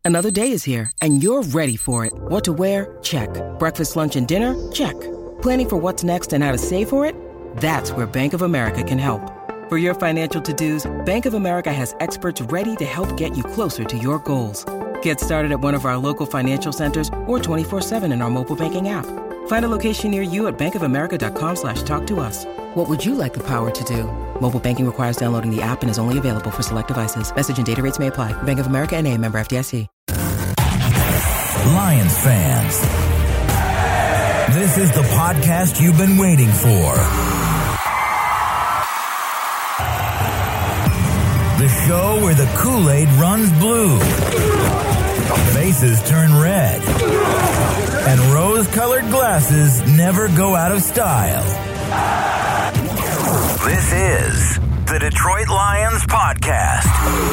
Another day is here, and you're ready for it. What to wear? Check. Breakfast, lunch, and dinner? Check. Planning for what's next and how to save for it? That's where Bank of America can help. For your financial to-dos, Bank of America has experts ready to help get you closer to your goals. Get started at one of our local financial centers or 24/7 in our mobile banking app. Find a location near you at bankofamerica.com/talktous. What would you like the power to do? Mobile banking requires downloading the app and is only available for select devices. Message and data rates may apply. Bank of America N.A., member FDIC. Lions fans, this is the podcast you've been waiting for. The show where the Kool-Aid runs blue, faces turn red, and rose-colored glasses never go out of style. This is the Detroit Lions Podcast.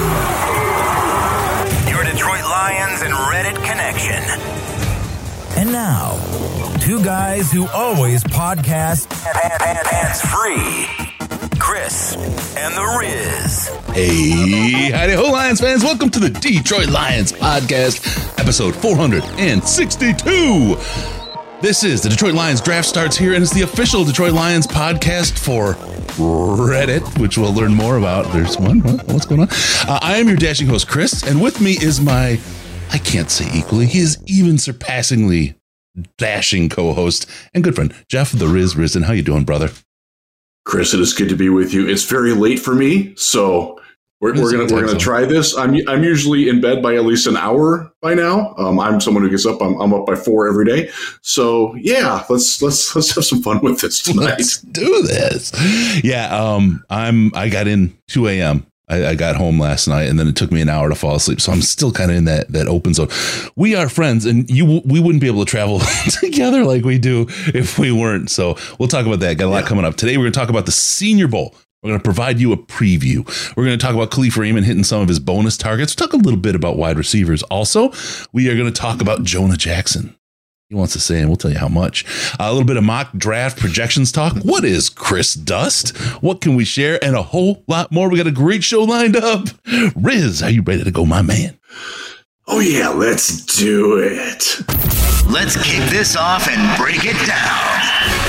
Your Detroit Lions and Reddit connection. And now, two guys who always podcast hands-free, Chris and the Riz. Hey, howdy-ho, Lions fans. Welcome to the Detroit Lions Podcast, episode 462. This is the Detroit Lions Draft Starts Here, and it's the official Detroit Lions podcast for Reddit, which we'll learn more about. There's one. What's going on? I am your dashing host, Chris, and with me is my, I can't say equally, he is even surpassingly dashing co-host and good friend, Jeff the Riz Rizin. How you doing, brother? Chris, it is good to be with you. It's very late for me, so we're gonna try this. I'm usually in bed by at least an hour by now. I'm someone who gets up. I'm up by 4 every day. So yeah, let's have some fun with this tonight. Let's do this. Yeah, I got in 2 a.m. I got home last night, and then it took me an hour to fall asleep. So I'm still kind of in that open zone. We are friends, and we wouldn't be able to travel together like we do if we weren't. So we'll talk about that. Got a lot coming up. Today, we're going to talk about the Senior Bowl. We're going to provide you a preview. We're going to talk about Khalif Raymond hitting some of his bonus targets. We'll talk a little bit about wide receivers. Also, we are going to talk about Jonah Jackson. He wants to say, and we'll tell you how much. A little bit of mock draft projections talk. What is Chris Dust? What can we share? And a whole lot more. We got a great show lined up. Riz, are you ready to go, my man? Oh, yeah, let's do it. Let's kick this off and break it down.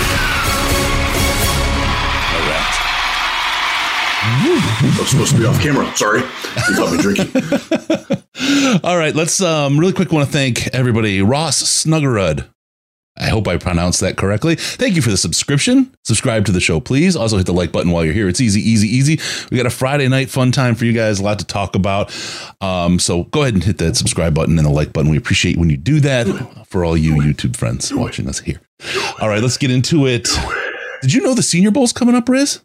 I was supposed to be off camera. Sorry. You caught me drinking. All right. Let's really quick want to thank everybody. Ross Snuggerud. I hope I pronounced that correctly. Thank you for the subscription. Subscribe to the show, please. Also hit the like button while you're here. It's easy. We got a Friday night fun time for you guys. A lot to talk about. So go ahead and hit that subscribe button and the like button. We appreciate when you do that for all you YouTube friends watching us here. All right. Let's get into it. Did you know the Senior Bowl's coming up, Riz?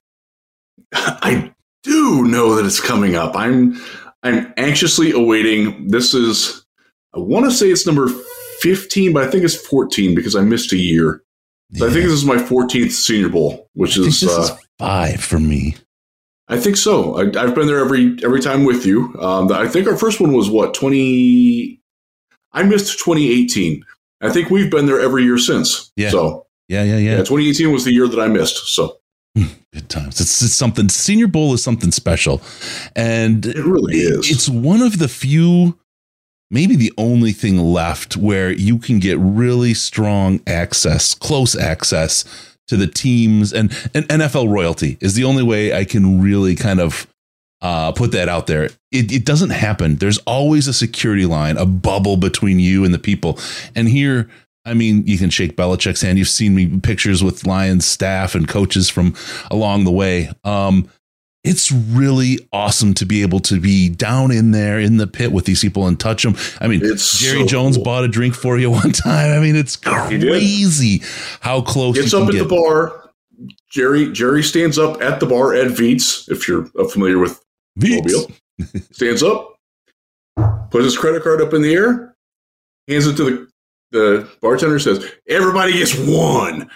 I do know that it's coming up. I'm anxiously awaiting. This is, I want to say it's number 15, but I think it's 14 because I missed a year. So I think this is my 14th Senior Bowl, which is 5 for me. I think so. I've been there every time with you. I think our first one was what, 20? I missed 2018. I think we've been there every year since. Yeah. So yeah. 2018 was the year that I missed. So. Good times. It's something. Senior Bowl is something special, and it really is. It's one of the few, maybe the only thing left where you can get really strong access, close access to the teams, and NFL royalty is the only way I can really kind of put that out there. It doesn't happen. There's always a security line, a bubble between you and the people, and here. I mean, you can shake Belichick's hand. You've seen me pictures with Lions staff and coaches from along the way. It's really awesome to be able to be down in there in the pit with these people and touch them. I mean, Jerry Jones bought a drink for you one time. I mean, it's crazy how close gets up at the bar. Jerry stands up at the bar at Veets, if you're familiar with Mobile. Stands up, puts his credit card up in the air, hands it to the bartender, says, everybody gets one.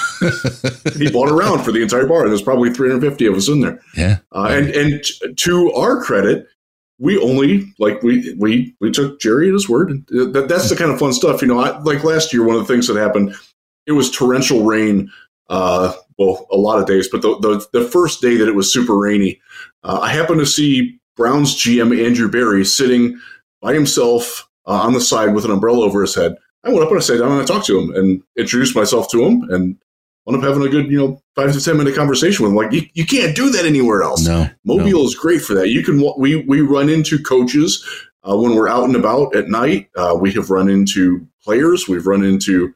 He bought a round for the entire bar, and there's probably 350 of us in there. Yeah. And to our credit, we only, we took Jerry at his word. And that's the kind of fun stuff. You know, like last year, one of the things that happened, it was torrential rain, a lot of days, but the first day that it was super rainy, I happened to see Browns GM Andrew Berry sitting by himself on the side with an umbrella over his head. I went up and I sat down and I talked to him and introduced myself to him and wound up having a good, 5 to 10 minute conversation with him. Like, you can't do that anywhere else. No, Mobile is great for that. You can, we run into coaches when we're out and about at night. We have run into players. We've run into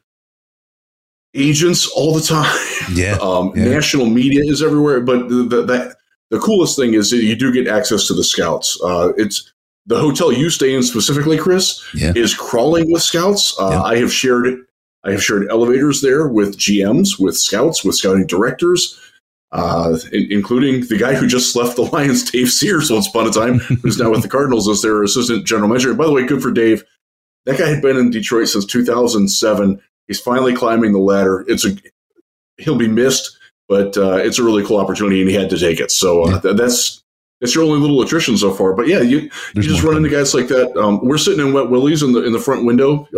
agents all the time. Yeah. National media is everywhere. But the coolest thing is that you do get access to the scouts. It's the hotel you stay in specifically, Chris, is crawling with scouts. I have shared elevators there with GMs, with scouts, with scouting directors, including the guy who just left the Lions, Dave Sears, once upon a time, who's now with the Cardinals as their assistant general manager. And by the way, good for Dave. That guy had been in Detroit since 2007. He's finally climbing the ladder. He'll be missed, but it's a really cool opportunity, and he had to take it. So that's your only little attrition so far. But yeah, you just run into guys like that. We're sitting in Wet Willie's in the front window,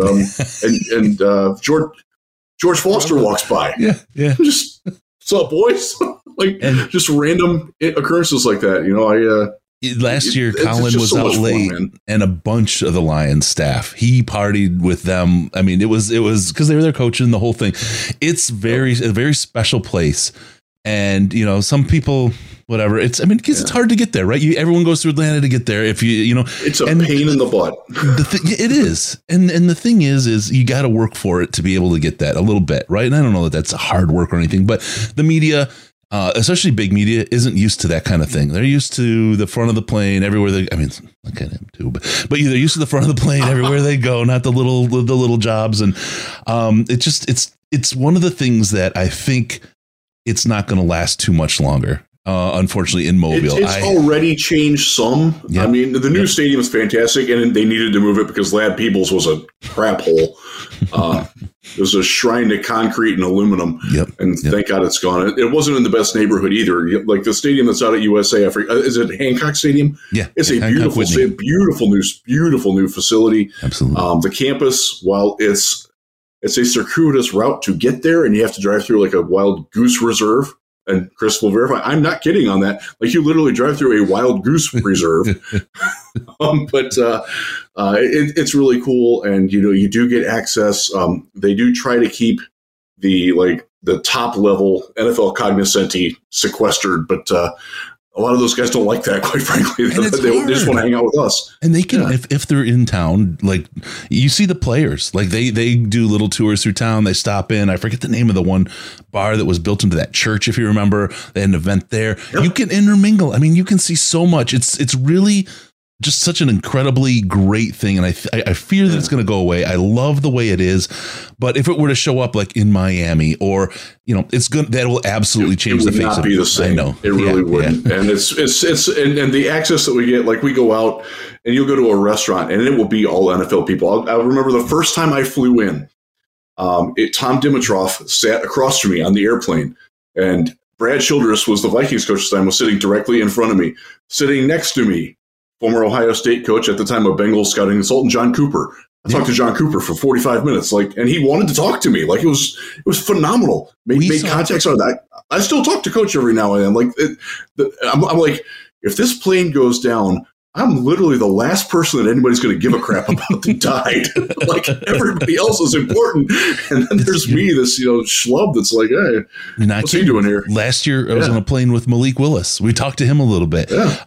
and George Foster walks by. Yeah. Just, what's up, boys? Just random occurrences like that. Last year, Colin was out late, and a bunch of the Lions staff. He partied with them. I mean, it was because they were there coaching the whole thing. It's a very special place, and some people, whatever. It's hard to get there, right? Everyone goes through Atlanta to get there. If it's a pain in the butt. It is, and the thing is you got to work for it to be able to get that a little bit, right? And I don't know that that's hard work or anything, but the media. Especially big media isn't used to that kind of thing. They're used to the front of the plane everywhere they. I mean, I kind of am too, but they're used to the front of the plane everywhere they go, not the little jobs. And it's one of the things that I think it's not going to last too much longer. Unfortunately, in Mobile, it's already changed some. Yep. I mean, the new stadium is fantastic, and they needed to move it because Lad Peebles was a crap hole. It was a shrine to concrete and aluminum, thank God it's gone. It wasn't in the best neighborhood either. Like the stadium that's out at USA, is it Hancock Stadium? Yeah, it's a beautiful new facility. Absolutely, the campus, while it's a circuitous route to get there, and you have to drive through like a wild goose reserve. And Chris will verify. I'm not kidding on that. Like you literally drive through a wild goose reserve, but it's really cool. And you do get access. They do try to keep the top level NFL cognoscenti sequestered, but a lot of those guys don't like that, quite frankly. They just want to hang out with us. And they can, if they're in town, like you see the players, like they do little tours through town. They stop in. I forget the name of the one bar that was built into that church. If you remember, they had an event there. Yep. You can intermingle. I mean, you can see so much. It's really just such an incredibly great thing. And I fear that it's going to go away. I love the way it is. But if it were to show up like in Miami or, that will absolutely change the face of it. It would not be the same. I know. It really wouldn't. Yeah. And it's and the access that we get, like we go out and you'll go to a restaurant and it will be all NFL people. I remember the first time I flew in, Tom Dimitroff sat across from me on the airplane, and Brad Childress was the Vikings coach at the time, was sitting directly in front of me. Sitting next to me, former Ohio State coach at the time of Bengals scouting consultant, John Cooper. I talked to John Cooper for 45 minutes, and he wanted to talk to me. Like it was phenomenal. Made contacts out of that. I still talk to Coach every now and then. I'm like, if this plane goes down, I'm literally the last person that anybody's going to give a crap about that died. Like everybody else is important, and then there's me, this schlub that's like, hey, what's he doing here? Last year, I was on a plane with Malik Willis. We talked to him a little bit. Yeah.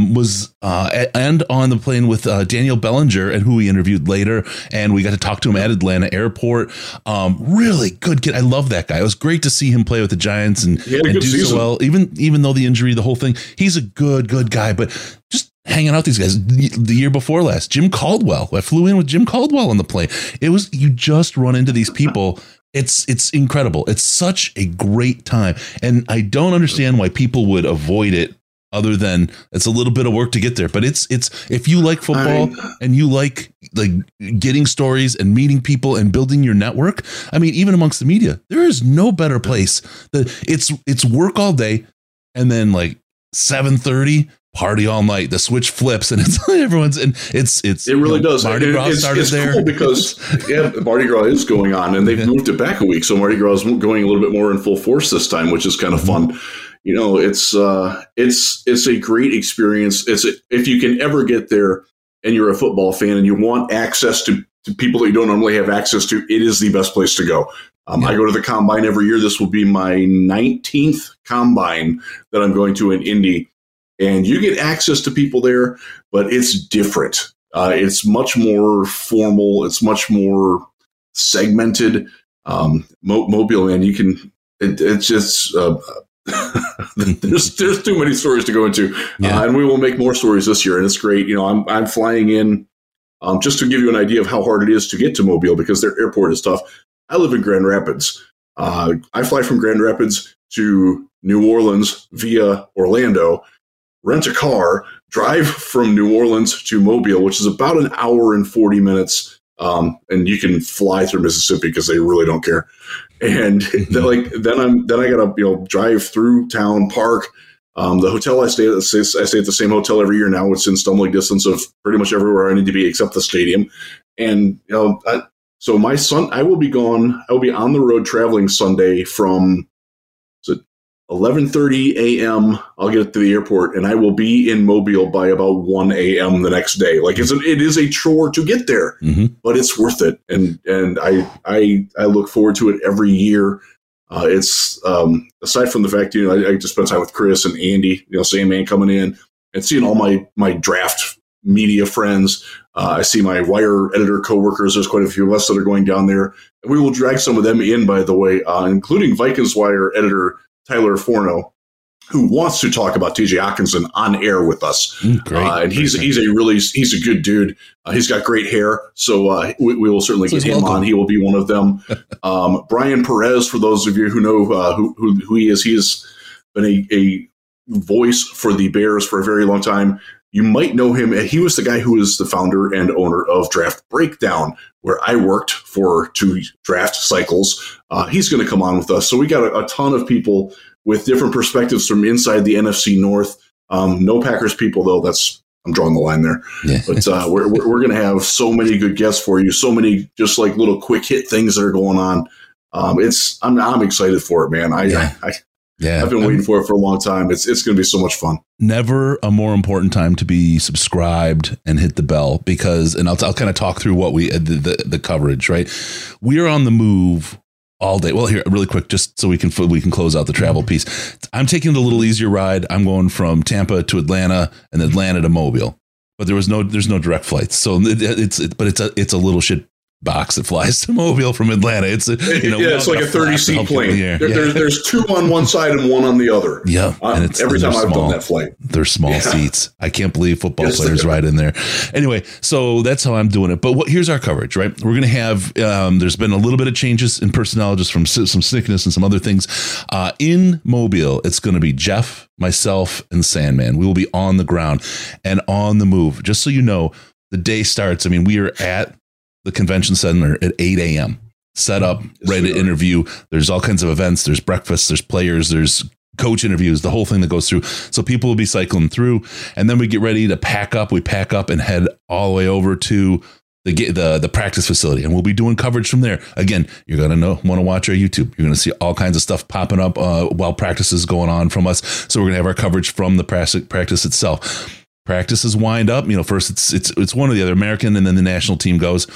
And on the plane with Daniel Bellinger, and who we interviewed later, and we got to talk to him at Atlanta Airport. Really good kid. I love that guy. It was great to see him play with the Giants and do so well. Even though the injury, the whole thing, he's a good guy, but just hanging out with these guys. The year before last, Jim Caldwell. I flew in with Jim Caldwell on the plane. You just run into these people. It's incredible. It's such a great time. And I don't understand why people would avoid it, other than it's a little bit of work to get there. But it's if you like football and you like getting stories and meeting people and building your network, I mean, even amongst the media, there is no better place. It's work all day, and then 7:30 party all night. The switch flips, and it's everyone's, and it really does. Mardi Gras started there. Cool because Mardi Gras is going on, and they've moved it back a week, so Mardi Gras is going a little bit more in full force this time, which is kind of fun. It's a great experience. If you can ever get there and you're a football fan and you want access to people that you don't normally have access to, it is the best place to go. I go to the Combine every year. This will be my 19th Combine that I'm going to in Indy. And you get access to people there, but it's different. It's much more formal. It's much more segmented. Mobile, and you can, it's just, there's too many stories to go into. And we will make more stories this year. And it's great. You know, I'm flying in, just to give you an idea of how hard it is to get to Mobile because their airport is tough. I live in Grand Rapids. I fly from Grand Rapids to New Orleans via Orlando, rent a car, drive from New Orleans to Mobile, which is about an hour and 40 minutes. And you can fly through Mississippi because they really don't care. And then I gotta drive through town, park. The hotel I stay at the same hotel every year now. It's in stumbling distance of pretty much everywhere I need to be except the stadium. And so my son, I will be gone. I will be on the road traveling Sunday from 11:30 a.m. I'll get to the airport, and I will be in Mobile by about 1 a.m. the next day. Like it is a chore to get there, but it's worth it. And I look forward to it every year. It's aside from the fact, I just spent time with Chris and Andy, Sandman coming in and seeing all my draft media friends. I see my wire editor coworkers. There's quite a few of us that are going down there. And we will drag some of them in, by the way, including Vikings wire editor Tyler Forno, who wants to talk about TJ Hockenson on air with us. Great. And he's a good dude. He's got great hair. So we will certainly get him on. He will be one of them. Brian Perez, for those of you who know who he is, he has been a voice for the Bears for a very long time. You might know him. He was the guy who was the founder and owner of Draft Breakdown, where I worked for 2 draft cycles. He's going to come on with us. So we got a ton of people with different perspectives from inside the NFC North. No Packers people, though. I'm drawing the line there. Yeah. But we're going to have so many good guests for you. So many just like little quick hit things that are going on. I'm excited for it, man. I've been waiting for it for a long time. It's going to be so much fun. Never a more important time to be subscribed and hit the bell because, and I'll kind of talk through what the coverage, right? We are on the move all day. Well, here, really quick, just so we can close out the travel piece. I'm taking the little easier ride. I'm going from Tampa to Atlanta and Atlanta to Mobile, but there's no direct flights. So it's a little shit box that flies to Mobile from Atlanta. It's it's like a 30-seat plane. There's 2 on one side and 1 on the other. Yeah, and every time I've done that flight, they're small seats. I can't believe football players ride in there. Anyway, so that's how I'm doing it. But here's our coverage, right? We're going to have. There's been a little bit of changes in personnel, just from some sickness and some other things. In Mobile, it's going to be Jeff, myself, and Sandman. We will be on the ground and on the move. Just so you know, the day starts. I mean, we are at the convention center at 8 a.m. set up, ready to interview. There's all kinds of events. There's breakfast, there's players, there's coach interviews, the whole thing that goes through. So people will be cycling through, and then we get ready to pack up. We pack up and head all the way over to the practice facility, and we'll be doing coverage from there. Again, you're going to want to watch our YouTube. You're going to see all kinds of stuff popping up while practice is going on from us. So we're going to have our coverage from the practice itself. Practices wind up, first it's one or the other, American, and then the national team goes.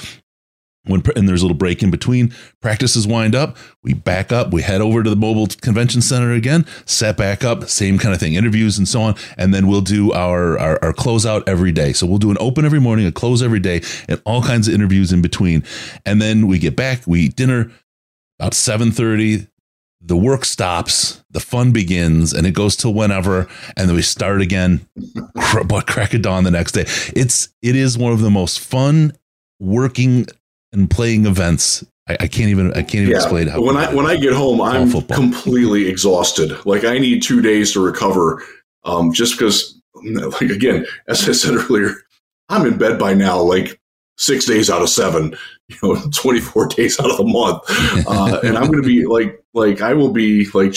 And there's a little break in between. Practices wind up, we back up, we head over to the Mobile Convention Center again, set back up, same kind of thing, interviews and so on, and then we'll do our closeout every day. So we'll do an open every morning, a close every day, and all kinds of interviews in between. And then we get back, we eat dinner about 7:30. The work stops, the fun begins, and it goes till whenever, and then we start again, but crack of dawn the next day. It is one of the most fun working and playing events. I can't even explain how. When I get home, I'm completely exhausted. Like I need 2 days to recover, just because. Like again, as I said earlier, I'm in bed by now, like 6 days out of 7. 24 days out of the month, and I'm going to be like I will be like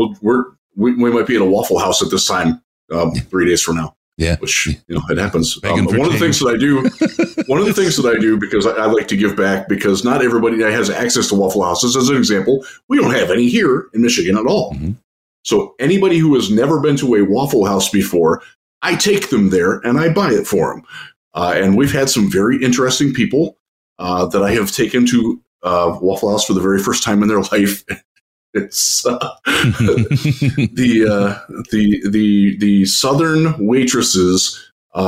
we might be at a Waffle House at this time 3 days from now. Yeah, which it happens. One of the things that I do because I like to give back, because not everybody has access to Waffle Houses. As an example, we don't have any here in Michigan at all. Mm-hmm. So anybody who has never been to a Waffle House before, I take them there and I buy it for them. And we've had some very interesting people that I have taken to Waffle House for the very first time in their life. It's the Southern waitresses.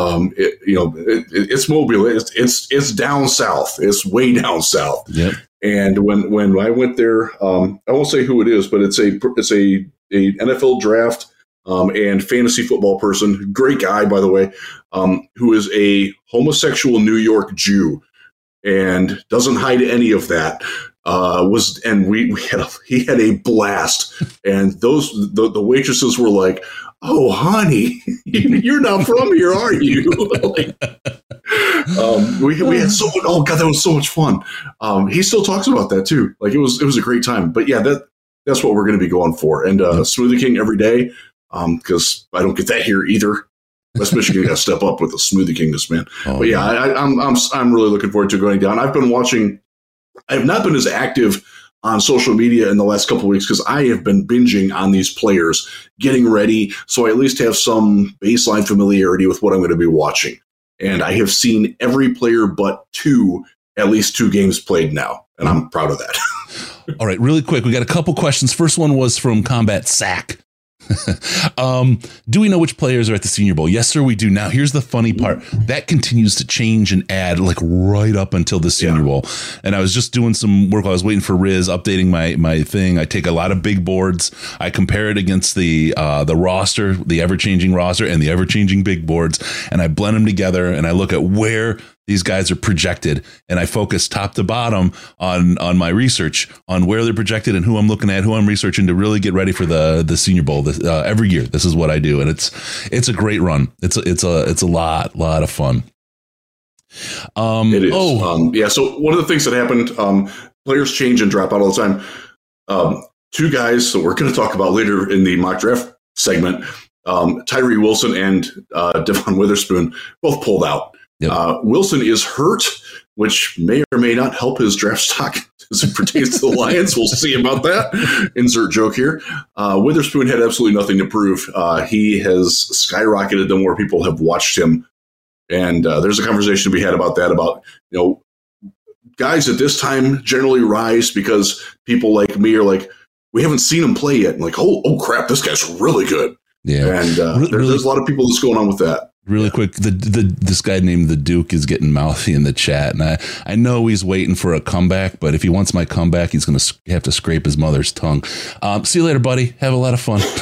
It's Mobile. It's down south. It's way down south. Yep. And when I went there, I won't say who it is, but it's a NFL draft and fantasy football person, great guy by the way, who is a homosexual New York Jew and doesn't hide any of that. He had a blast, and the waitresses were like, "Oh, honey, you're not from here, are you?" We had so much. Oh God, that was so much fun. He still talks about that too. Like it was a great time. But yeah, that's what we're going to be going for. And Smoothie King every day, because I don't get that here either. West Michigan got to step up with the Smoothie King this man. But yeah, I'm really looking forward to going down. I've been watching. I have not been as active on social media in the last couple of weeks because I have been binging on these players, getting ready, so I at least have some baseline familiarity with what I'm going to be watching. And I have seen every player but at least two games played now, and I'm proud of that. All right, really quick, we got a couple questions. First one was from Combat Sack. Do we know which players are at the Senior Bowl? Yes, sir, we do. Now, here's the funny part. That continues to change and add like right up until the Senior Bowl. And I was just doing some work while I was waiting for Riz, updating my thing. I take a lot of big boards. I compare it against the roster, the ever-changing roster and the ever-changing big boards. And I blend them together and I look at where these guys are projected, and I focus top to bottom on my research on where they're projected and who I'm looking at, who I'm researching to really get ready for the Senior Bowl. Every year, this is what I do, and it's a great run. It's a lot of fun. It is. So one of the things that happened, players change and drop out all the time. Two guys that we're going to talk about later in the mock draft segment, Tyree Wilson and Devon Witherspoon, both pulled out. Yep. Wilson is hurt, which may or may not help his draft stock as it pertains to the Lions. We'll see about that. Insert joke here. Witherspoon had absolutely nothing to prove. He has skyrocketed the more people have watched him. And there's a conversation to be had about that, about, guys at this time generally rise because people like me are like, we haven't seen him play yet. And like, oh crap, this guy's really good. Yeah. And there's a lot of people that's going on with that. Really quick, this guy named the Duke is getting mouthy in the chat, and I know he's waiting for a comeback, but if he wants my comeback, he's going to have to scrape his mother's tongue. See you later, buddy. Have a lot of fun.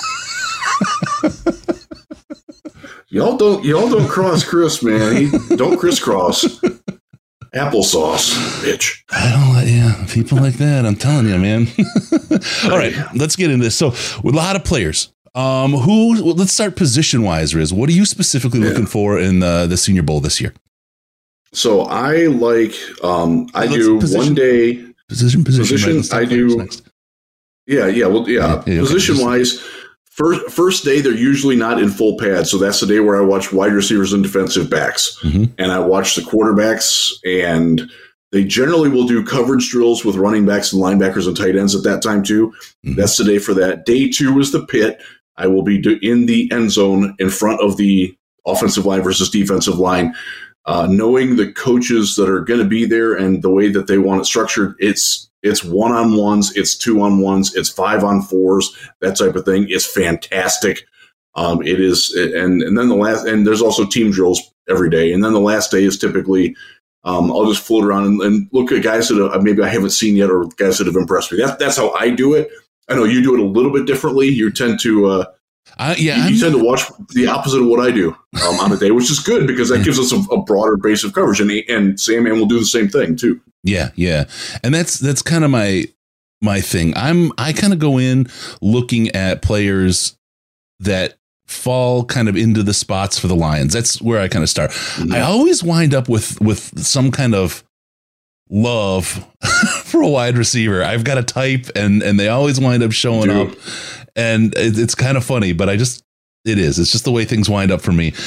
Y'all don't cross Chris, man. Don't crisscross. Applesauce, bitch. People like that. I'm telling you, man. All right, let's get into this. So, with a lot of players. Let's start position wise, Riz. What are you specifically looking for in the Senior Bowl this year? So I like, I do position, one day position. I do. Next. Position wise, first day, they're usually not in full pads. So that's the day where I watch wide receivers and defensive backs, and I watch the quarterbacks, and they generally will do coverage drills with running backs and linebackers and tight ends at that time too. That's the day for that. Day two is the pit. I will be in the end zone in front of the offensive line versus defensive line, knowing the coaches that are going to be there and the way that they want it structured. It's 1-on-1s, it's 2-on-1s, it's 5-on-4s, that type of thing. It's fantastic. It is, and then and there's also team drills every day. And then the last day is typically, I'll just float around and look at guys that maybe I haven't seen yet or guys that have impressed me. That's how I do it. I know you do it a little bit differently. You tend to, you tend to watch the opposite of what I do on a day, which is good because that gives us a broader base of coverage. And Sandman will do the same thing too. Yeah, and that's kind of my thing. I kind of go in looking at players that fall kind of into the spots for the Lions. That's where I kind of start. I always wind up with some kind of love for a wide receiver. I've got a type and they always wind up showing up, and it's kind of funny, but it's just the way things wind up for me.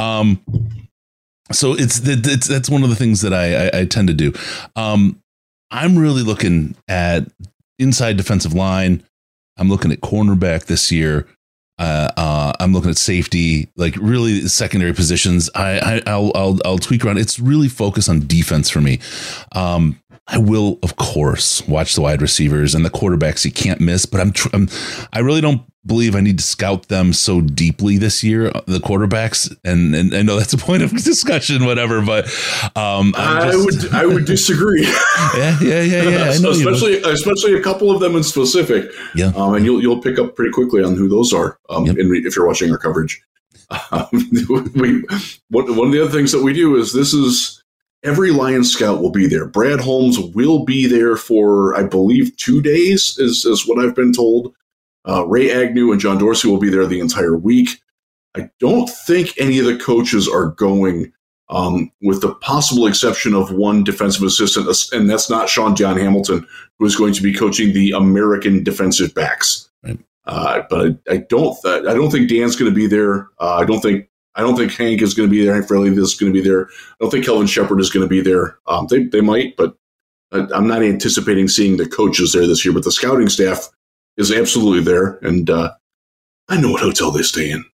So that's one of the things that I tend to do. I'm really looking at inside defensive line. I'm looking at cornerback this year. I'm looking at safety, like really secondary positions. I'll tweak around. It's really focused on defense for me. I will, of course, watch the wide receivers and the quarterbacks you can't miss, but I really don't believe I need to scout them so deeply this year, the quarterbacks. And I know that's a point of discussion, whatever, but I would disagree. Yeah. I know especially a couple of them in specific. Yeah. And you'll pick up pretty quickly on who those are. If you're watching our coverage. One of the other things that we do is every Lions scout will be there. Brad Holmes will be there for, I believe, 2 days is what I've been told. Ray Agnew and John Dorsey will be there the entire week. I don't think any of the coaches are going, with the possible exception of one defensive assistant, and that's not Sean John Hamilton, who is going to be coaching the American defensive backs. Right. But I don't think Dan's going to be there. I don't think Hank is going to be there. Hank Fairley is going to be there. I don't think Kelvin Shepard is going to be there. They might, but I'm not anticipating seeing the coaches there this year. But the scouting staff is absolutely there, and I know what hotel they stay in.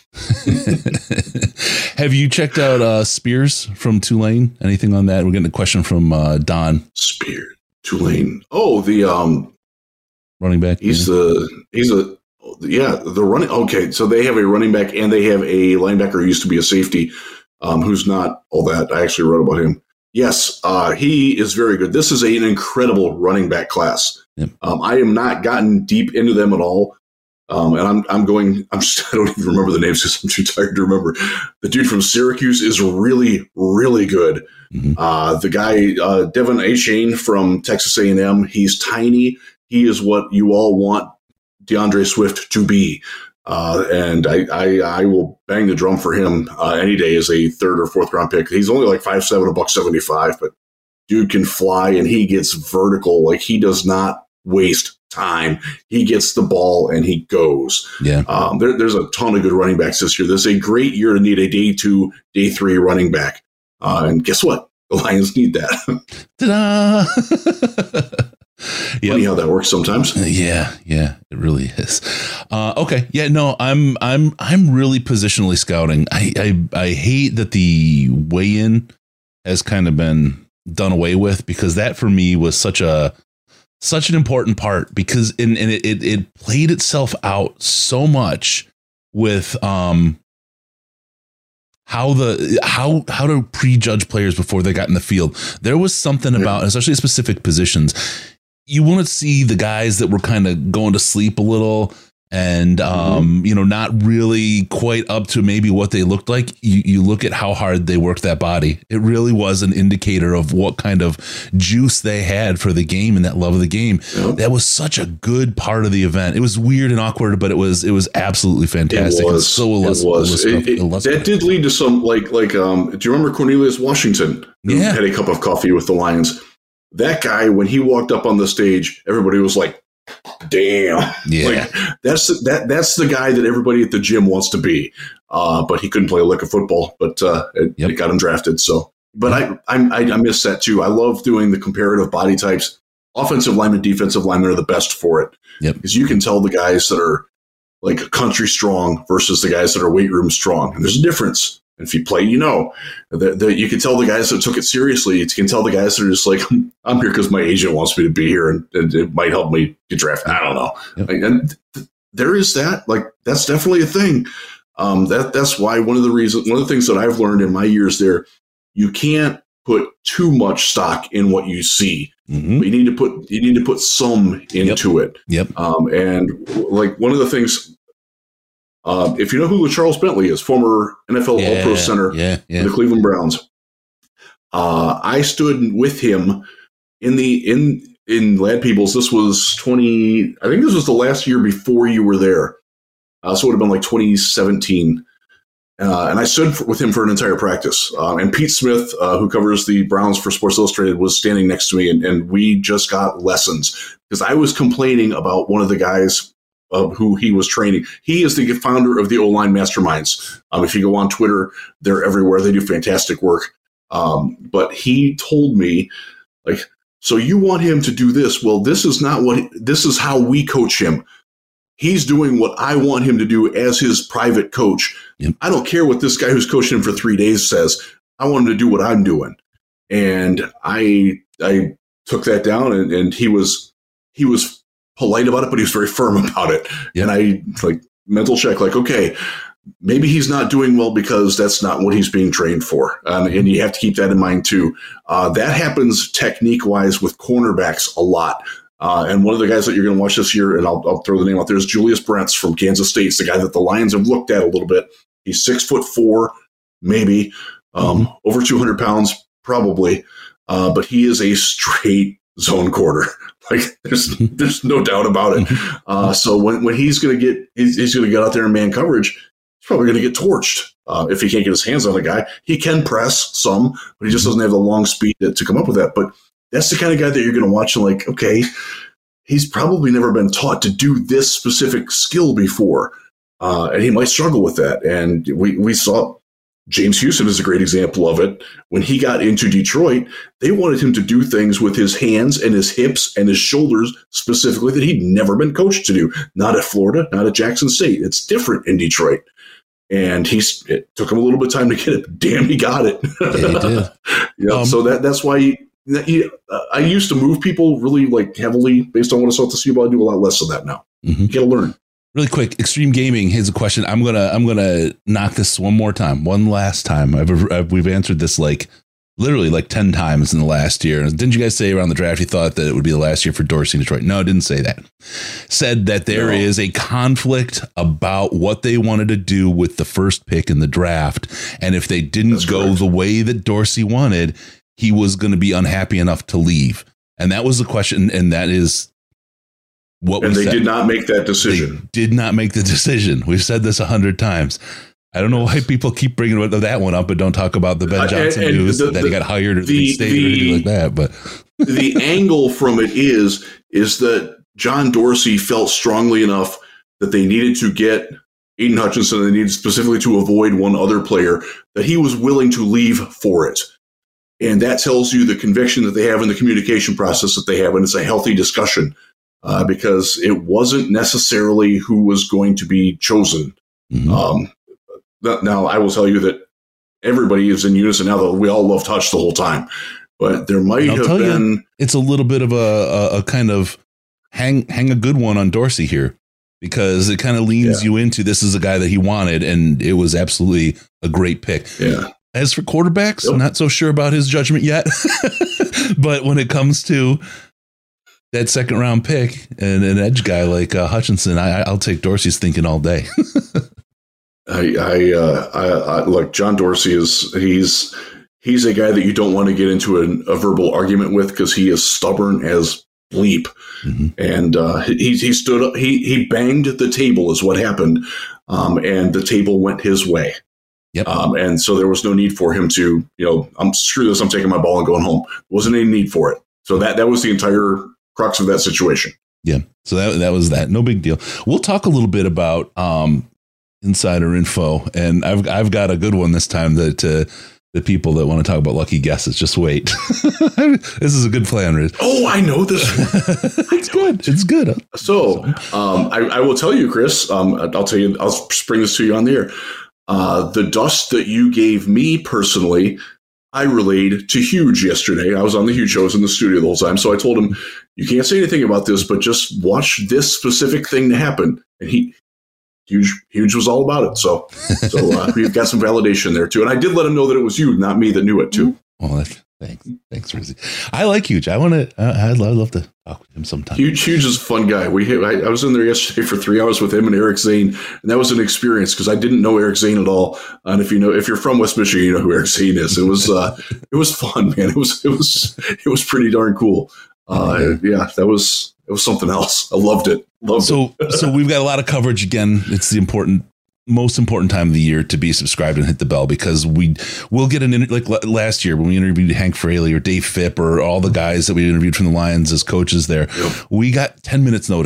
Have you checked out Spears from Tulane? Anything on that? We're getting a question from Don. Spears, Tulane. Oh, the running back. The running. Okay, so they have a running back and they have a linebacker who used to be a safety, who's not all that. I actually wrote about him. Yes, he is very good. This is an incredible running back class. Yep. I am not gotten deep into them at all. And I don't even remember the names because I'm too tired to remember. The dude from Syracuse is really, really good. Mm-hmm. The guy, Devin Achane from Texas A&M, he's tiny. He is what you all want DeAndre Swift to be. And I will bang the drum for him any day as a third or fourth round pick. He's only like 5'7", $175, but dude can fly and he gets vertical. Like, he does not waste time. He gets the ball and he goes. Yeah. There's a ton of good running backs this year. This is a great year to need a day 2, day 3 running back. And guess what? The Lions need that. Ta-da! Funny how that works sometimes. Yeah, it really is. Okay, yeah, no, I'm really positionally scouting. I hate that the weigh-in has kind of been done away with, because that for me was such an important part, because it played itself out so much with how to prejudge players before they got in the field. There was something about, especially specific positions, you want to see the guys that were kind of going to sleep a little and, not really quite up to maybe what they looked like. You look at how hard they worked that body. It really was an indicator of what kind of juice they had for the game and that love of the game. Yep. That was such a good part of the event. It was weird and awkward, but it was absolutely fantastic. It was. That did lead to some like do you remember Cornelius Washington, who had a cup of coffee with the Lions? That guy, when he walked up on the stage, everybody was like, damn. Yeah. Like, that's the guy that everybody at the gym wants to be. But he couldn't play a lick of football, but it got him drafted. So, but I miss that too. I love doing the comparative body types. Offensive linemen, defensive linemen are the best for it. Yep. Because you can tell the guys that are like country strong versus the guys that are weight room strong. And there's a difference. If you play, you can tell the guys that took it seriously. You can tell the guys that are just like, I'm here because my agent wants me to be here, and it might help me get drafted. I don't know. Yep. And there is that. Like, that's definitely a thing. That's why one of the things that I've learned in my years there, you can't put too much stock in what you see. Mm-hmm. But you need to put some into it. Yep. And like one of the things. If you know who Charles Bentley is, former NFL All-Pro center for the Cleveland Browns, I stood with him in Lad Peebles. This was I think this was the last year before you were there. So it would have been like 2017. And I stood with him for an entire practice. And Pete Smith, who covers the Browns for Sports Illustrated, was standing next to me, and we just got lessons because I was complaining about one of the guys who he was training. He is the founder of the O-Line Masterminds. If you go on Twitter, they're everywhere. They do fantastic work. But he told me, like, so you want him to do this? Well, this is how we coach him. he's doing what I want him to do as his private coach. Yep. I don't care what this guy who's coaching him for 3 days says. I want him to do what I'm doing. And I took that down, and he was polite about it, but he was very firm about it. Yep. And I mental check, okay, maybe he's not doing well because that's not what he's being trained for. And you have to keep that in mind too. That happens technique wise with cornerbacks a lot. And one of the guys that you're going to watch this year, and I'll throw the name out there, is Julius Brents from Kansas State. It's the guy that the Lions have looked at a little bit. He's 6'4", maybe, over 200 pounds, probably. But he is a straight zone quarter. There's no doubt about it. So when he's going to get out there in man coverage, he's probably going to get torched. If he can't get his hands on a guy, he can press some, but he just doesn't have the long speed to come up with that. But that's the kind of guy that you're going to watch and okay, he's probably never been taught to do this specific skill before. And he might struggle with that. And we saw James Houston is a great example of it. When he got into Detroit, they wanted him to do things with his hands and his hips and his shoulders specifically that he'd never been coached to do. Not at Florida, not at Jackson State. It's different in Detroit. And it took him a little bit of time to get it. Damn, he got it. Yeah, he did. So that's why I used to move people really heavily based on what I saw at the Super Bowl. I do a lot less of that now. You got to learn. Really quick, Extreme Gaming. Here's a question. I'm gonna knock this one last time. We've answered this literally 10 times in the last year. Didn't you guys say around the draft you thought that it would be the last year for Dorsey in Detroit? No, I didn't say that. Said that there is a conflict about what they wanted to do with the first pick in the draft, and if they didn't go the way that Dorsey wanted, he was going to be unhappy enough to leave. And that was the question, and that is what we said. And they did not make that decision. They did not make the decision. We've said this 100 times. I don't know why people keep bringing that one up, but don't talk about the Ben Johnson news that he got hired or the state or anything like that. But the angle from it is that John Dorsey felt strongly enough that they needed to get Aiden Hutchinson, and they needed specifically to avoid one other player, that he was willing to leave for it. And that tells you the conviction that they have in the communication process that they have, and it's a healthy discussion because it wasn't necessarily who was going to be chosen. Now, I will tell you that everybody is in unison now that we all loved Hutch the whole time, but there might have been. It's a little bit of a kind of hang a good one on Dorsey here, because it kind of leans you into this is a guy that he wanted, and it was absolutely a great pick. Yeah. As for quarterbacks, I'm not so sure about his judgment yet, but when it comes to that second round pick and an edge guy like Hutchinson, I'll take Dorsey's thinking all day. I like John Dorsey he's a guy that you don't want to get into a verbal argument with because he is stubborn as bleep. And he stood up, he banged the table is what happened. And the table went his way. Yep. And so there was no need for him to, screw this, I'm taking my ball and going home. There wasn't any need for it. So that was the entire crux of that situation. Yeah. So that was that. No big deal. We'll talk a little bit about insider info, and I've got a good one this time that the people that want to talk about lucky guesses, just wait. This is a good plan, Riz. Oh, I know this one. It's good. It's good. So I will tell you, Chris, I'll spring this to you on the air. The dust that you gave me personally, I relayed to Huge yesterday. I was on the Huge show, I was in the studio the whole time. So I told him, you can't say anything about this, but just watch this specific thing to happen. And Huge was all about it. So we've got some validation there too. And I did let him know that it was you, not me, that knew it too. Well, thanks, Rizzy. I like Huge. I'd love to talk with him sometime. Huge is a fun guy. I was in there yesterday for 3 hours with him and Eric Zane, and that was an experience because I didn't know Eric Zane at all. And if you're from West Michigan, you know who Eric Zane is. It was fun, man. It was pretty darn cool. That was something else. I loved it. So we've got a lot of coverage again. It's the most important time of the year to be subscribed and hit the bell, because we'll get like last year when we interviewed Hank Fraley or Dave Phipp or all the guys that we interviewed from the Lions as coaches there. Yep. We got 10 minutes notice.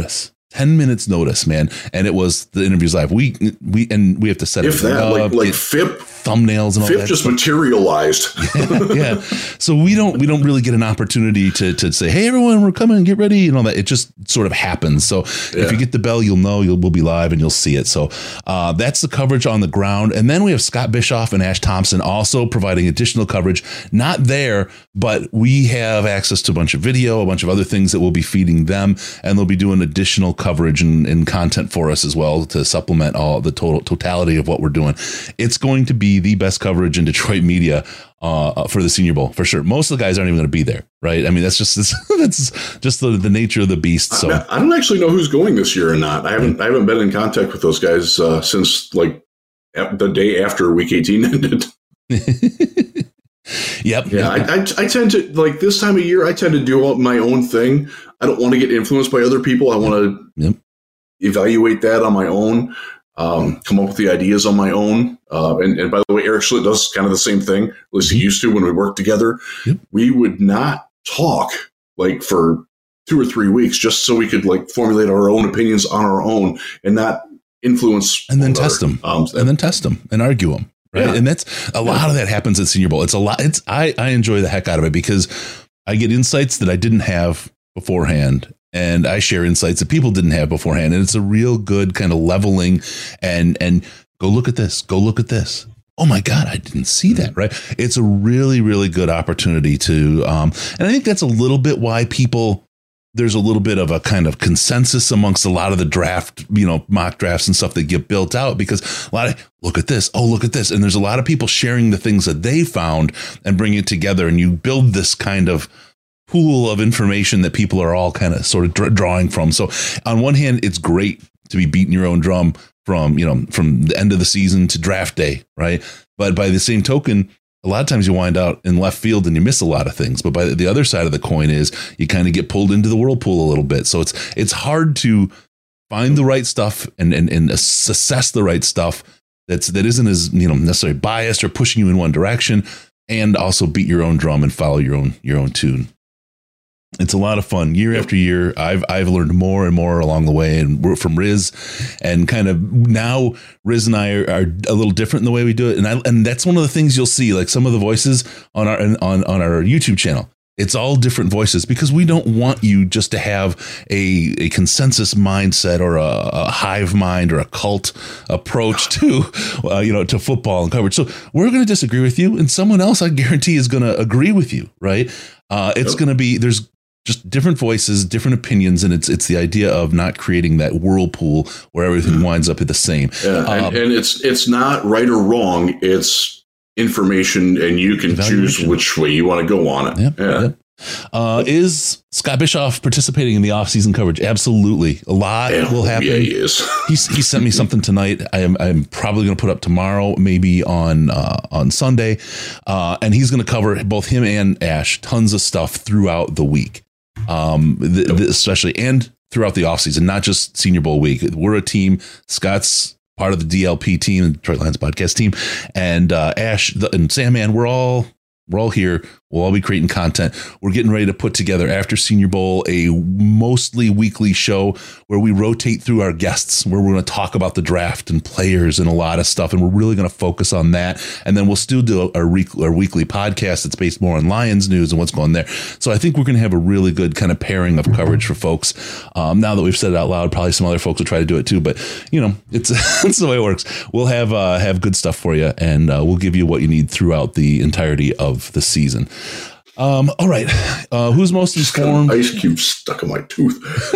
10 minutes notice, man. And it was the interviews live. We have to set if it that up, like FIP thumbnails and all FIP that just stuff. materialized. Yeah. So we don't really get an opportunity to say, hey, everyone, we're coming, get ready and all that. It just sort of happens. So if you get the bell, you'll know we'll be live and you'll see it. So that's the coverage on the ground. And then we have Scott Bischoff and Ash Thompson also providing additional coverage, not there, but we have access to a bunch of video, a bunch of other things that we'll be feeding them, and they'll be doing additional coverage and content for us as well to supplement all the totality of what we're doing. It's going to be the best coverage in Detroit media for the Senior Bowl for sure. Most of the guys aren't even going to be there, right? I mean, that's just the nature of the beast. So I don't actually know who's going this year or not. I haven't been in contact with those guys since like the day after Week 18 ended. Yep. Yeah, I tend to, like, this time of year, I tend to do my own thing. I don't want to get influenced by other people. I want to evaluate that on my own, come up with the ideas on my own. And by the way, Eric Schlitt does kind of the same thing. At least he used to when we worked together. Yep. We would not talk like for 2 or 3 weeks just so we could like formulate our own opinions on our own and not influence. And then test them. And argue them. Right. Yeah. And that's a lot of that happens at Senior Bowl. It's a lot. I enjoy the heck out of it because I get insights that I didn't have beforehand, and I share insights that people didn't have beforehand. And it's a real good kind of leveling and go look at this. Go look at this. Oh my God, I didn't see that. Right. It's a really, really good opportunity to and I think that's a little bit why there's a little bit of a kind of consensus amongst a lot of the draft, mock drafts and stuff that get built out, because a lot of look at this. Oh, look at this. And there's a lot of people sharing the things that they found and bring it together. And you build this kind of pool of information that people are all kind of sort of drawing from. So on one hand, it's great to be beating your own drum from the end of the season to draft day. Right. But by the same token, a lot of times you wind out in left field and you miss a lot of things. But by the other side of the coin is you kind of get pulled into the whirlpool a little bit. So it's hard to find the right stuff and assess the right stuff that isn't as necessarily biased or pushing you in one direction, and also beat your own drum and follow your own tune. It's a lot of fun year after year. I've learned more and more along the way, and we're from Riz, and kind of now Riz and I are a little different in the way we do it. And that's one of the things you'll see, like some of the voices on our YouTube channel. It's all different voices because we don't want you just to have a consensus mindset or a hive mind or a cult approach to football and coverage. So we're going to disagree with you, and someone else, I guarantee, is going to agree with you. Right? It's going to be there's just different voices, different opinions, and it's the idea of not creating that whirlpool where everything winds up at the same. Yeah, and it's not right or wrong. It's information, and you can choose which way you want to go on it. Yep. Is Scott Bischoff participating in the off-season coverage? Absolutely. A lot will happen. Yeah, he is. He sent me something tonight. I'm probably going to put up tomorrow, maybe on Sunday. And he's going to cover, both him and Ash, tons of stuff throughout the week. Especially and throughout the offseason, not just Senior Bowl week. We're a team. Scott's part of the DLP team, the Detroit Lions podcast team, and Ash and Sam, man, we're all here. We'll all be creating content. We're getting ready to put together, after Senior Bowl, a mostly weekly show where we rotate through our guests, where we're going to talk about the draft and players and a lot of stuff. And we're really going to focus on that. And then we'll still do our weekly podcast that's based more on Lions news and what's going there. So I think we're going to have a really good kind of pairing of coverage for folks. Now that we've said it out loud, probably some other folks will try to do it too. But, it's the way it works. We'll have good stuff for you, and we'll give you what you need throughout the entirety of the season. All right. Who's most informed? Ice cube stuck in my tooth.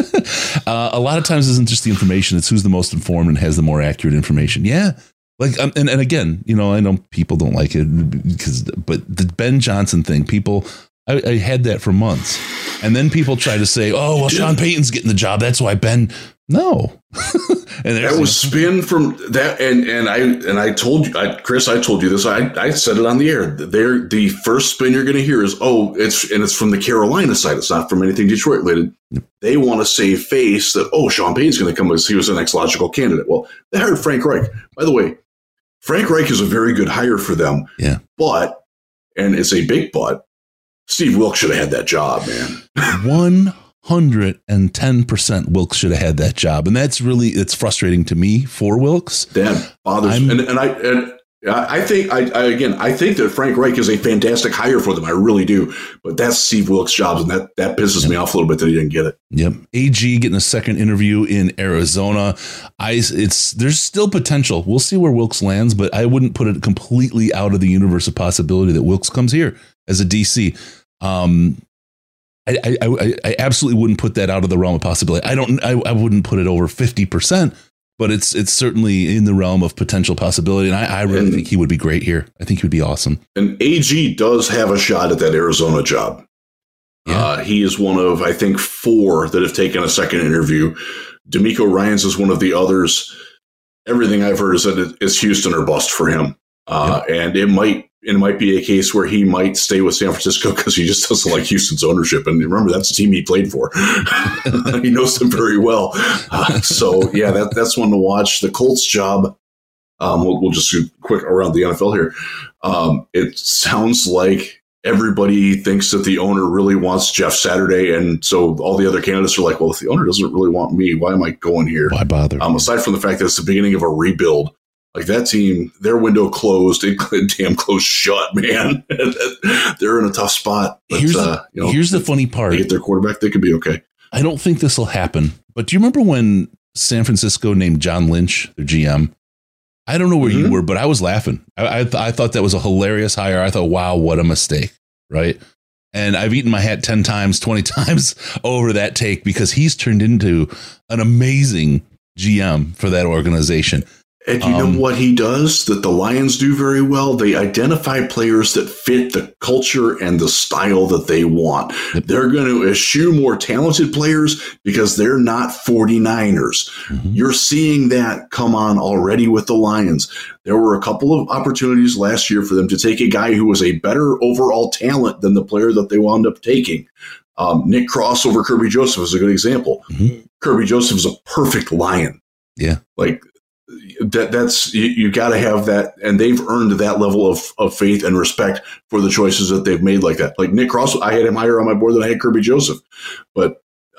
A lot of times it isn't just the information. It's who's the most informed and has the more accurate information. Yeah. Like, and again, I know people don't like it but the Ben Johnson thing, I had that for months. And then people try to say, oh, well, Sean Payton's getting the job. That's why Ben. No. And that was spin from that. And I told you, Chris, I told you this. I said it on the air. The first spin you're going to hear is, it's from the Carolina side. It's not from anything Detroit related. Yep. They want to save face that, Sean Payton's going to come as he was the next logical candidate. Well, they hired Frank Reich. By the way, Frank Reich is a very good hire for them. Yeah. But, and it's a big but, Steve Wilks should have had that job, man. 110% Wilks should have had that job. And it's frustrating to me for Wilks. That bothers me. I think that Frank Reich is a fantastic hire for them. I really do. But that's Steve Wilks' job, and that pisses me off a little bit that he didn't get it. Yep. AG getting a second interview in Arizona. There's still potential. We'll see where Wilks lands, but I wouldn't put it completely out of the universe of possibility that Wilks comes here as a DC. I absolutely wouldn't put that out of the realm of possibility. I wouldn't put it over 50%. But it's certainly in the realm of potential possibility. And I really think he would be great here. I think he would be awesome. And AG does have a shot at that Arizona job. Yeah. He is one of, I think, 4 that have taken a second interview. D'Amico Ryans is one of the others. Everything I've heard is that it's Houston or bust for him. And it might be a case where he might stay with San Francisco because he just doesn't like Houston's ownership. And remember, that's the team he played for. He knows them very well. That's one to watch. The Colts job, we'll just do quick around the NFL here. It sounds like everybody thinks that the owner really wants Jeff Saturday. And so all the other candidates are like, well, if the owner doesn't really want me, why am I going here? Why bother? Aside from the fact that it's the beginning of a rebuild. Like that team, their window closed, it damn close shut, man. They're in a tough spot. But, here's the funny part. They get their quarterback, they could be okay. I don't think this will happen. But do you remember when San Francisco named John Lynch their GM? I don't know where you were, but I was laughing. I thought that was a hilarious hire. I thought, wow, what a mistake, right? And I've eaten my hat 10 times, 20 times over that take because he's turned into an amazing GM for that organization. And you know what he does that the Lions do very well? They identify players that fit the culture and the style that they want. They're going to eschew more talented players because they're not 49ers. You're seeing that come on already with the Lions. There were a couple of opportunities last year for them to take a guy who was a better overall talent than the player that they wound up taking. Nick Cross over Kirby Joseph is a good example. Kirby Joseph is a perfect Lion. Yeah. Like, that's you got to have that, and they've earned that level of faith and respect for the choices that they've made like that. Like Nick Cross, I had him higher on my board than I had Kirby Joseph, but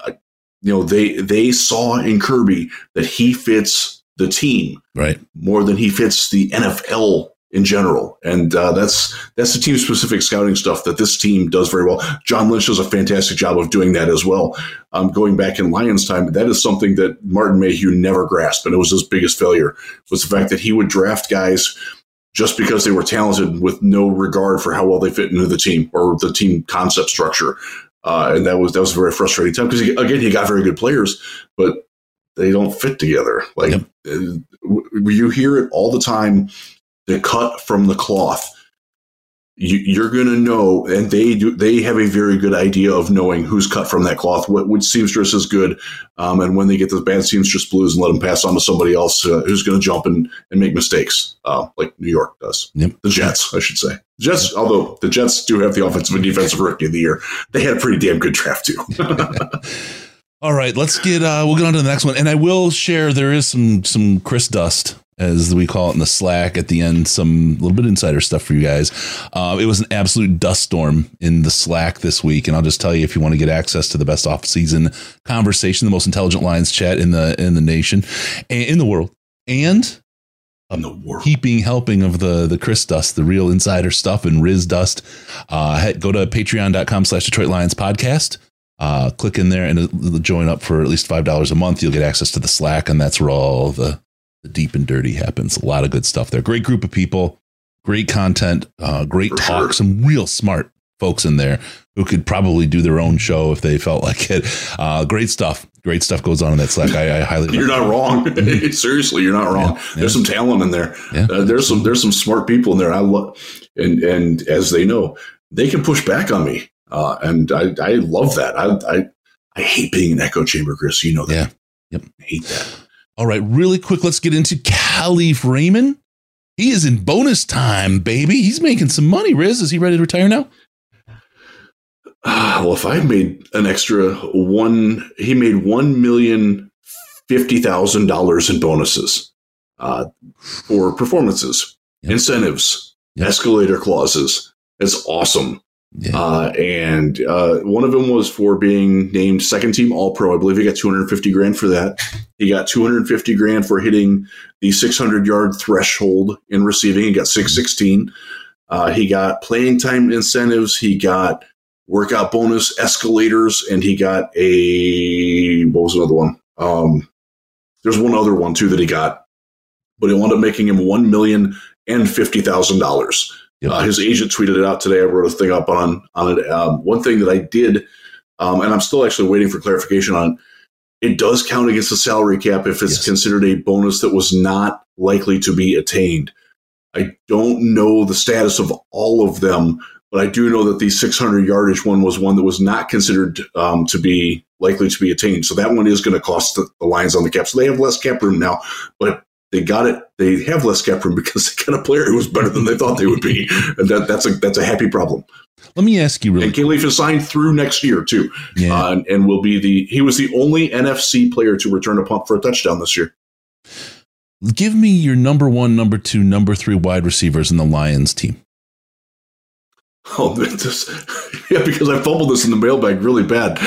they saw in Kirby that he fits the team right more than he fits the NFL in general, and that's the team specific scouting stuff that this team does very well. John Lynch does a fantastic job of doing that as well. Going back in Lions time, that is something that Martin Mayhew never grasped, and it was his biggest failure, was the fact that he would draft guys just because they were talented with no regard for how well they fit into the team or the team concept structure. And that was a very frustrating time because, again, he got very good players, but they don't fit together. Like you hear it all the time. The cut from the cloth. You're going to know, and they have a very good idea of knowing who's cut from that cloth, which seamstress is good, and when they get the bad seamstress blues and let them pass on to somebody else who's going to jump and make mistakes, like New York does. The Jets, I should say. Although the Jets do have the offensive and defensive rookie of the year, they had a pretty damn good draft too. All right, we'll get on to the next one, and I will share there is some Chris Dust, as we call it in the Slack at the end, some little bit insider stuff for you guys. It was an absolute dust storm in the Slack this week. And I'll just tell you, if you want to get access to the best off-season conversation, the most intelligent Lions chat in the nation, in the world, and a heaping helping of the Chris Dust, the real insider stuff, and Riz Dust, go to patreon.com/Detroit Lions podcast. Click in there and join up for at least $5 a month. You'll get access to the Slack, and that's where all the deep and dirty happens. A lot of good stuff there. Great group of people, great content, great talk, some real smart folks in there who could probably do their own show if they felt like it. Great stuff goes on in that Slack. I highly You're not wrong. Seriously, you're not wrong. There's some talent in there. There's some smart people in there. I love, and as they know, they can push back on me. And I love that. I hate being an echo chamber, Chris. You know that. Yep. I hate that. All right, really quick, let's get into Khalif Raymond. He is in bonus time, baby. He's making some money. Riz, is he ready to retire now? Well, if I made an extra he made $1,050,000 in bonuses for performances, incentives, escalator clauses. It's awesome. Yeah. And one of them was for being named second team All-Pro. I believe he got $250,000 for that. He got $250,000 for hitting the 600-yard threshold in receiving. He got 616. He got playing time incentives. He got workout bonus escalators, and he got what was another one? There's one other one too that he got, but it wound up making him $1,050,000. Yep. His agent tweeted it out today. I wrote a thing up on it. One thing that I did, and I'm still actually waiting for clarification on, it does count against the salary cap if it's considered a bonus that was not likely to be attained. I don't know the status of all of them, but I do know that the 600 yardage one was one that was not considered to be likely to be attained. So that one is going to cost the Lions on the cap. So they have less cap room now, but they got it. They have less cap room because they got a player who was better than they thought they would be. And that's a happy problem. Let me ask you really. And Calef is signed through next year too. Yeah. And will be he was the only NFC player to return a punt for a touchdown this year. Give me your number 1, number 2, number 3 wide receivers in the Lions team. Oh, because I fumbled this in the mailbag really bad.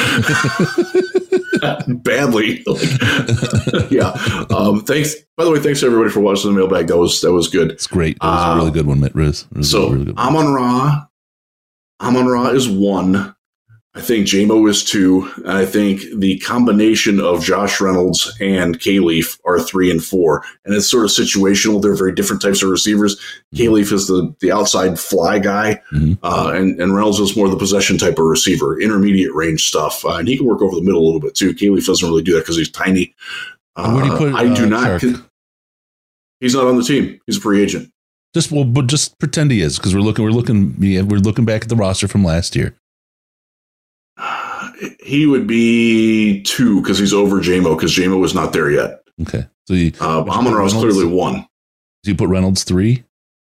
Badly. Yeah. Thanks. By the way, thanks everybody for watching the mailbag. That was good. It's great. It was a really good one, Mitt Riz. So really good one. Amon-Ra is 1. I think J-Mo is 2. And I think the combination of Josh Reynolds and Calef are 3 and 4. And it's sort of situational. They're very different types of receivers. Calef is the outside fly guy, and Reynolds is more the possession type of receiver, intermediate range stuff. And he can work over the middle a little bit too. Calef doesn't really do that because he's tiny. Where do you put, I do not. Chark? He's not on the team. He's a free agent. But just pretend he is, because we're looking back at the roster from last year. He would be 2 because he's over J-Mo because J-Mo was not there yet. Okay. So Amon-Ra is clearly 1. Do you put Reynolds 3?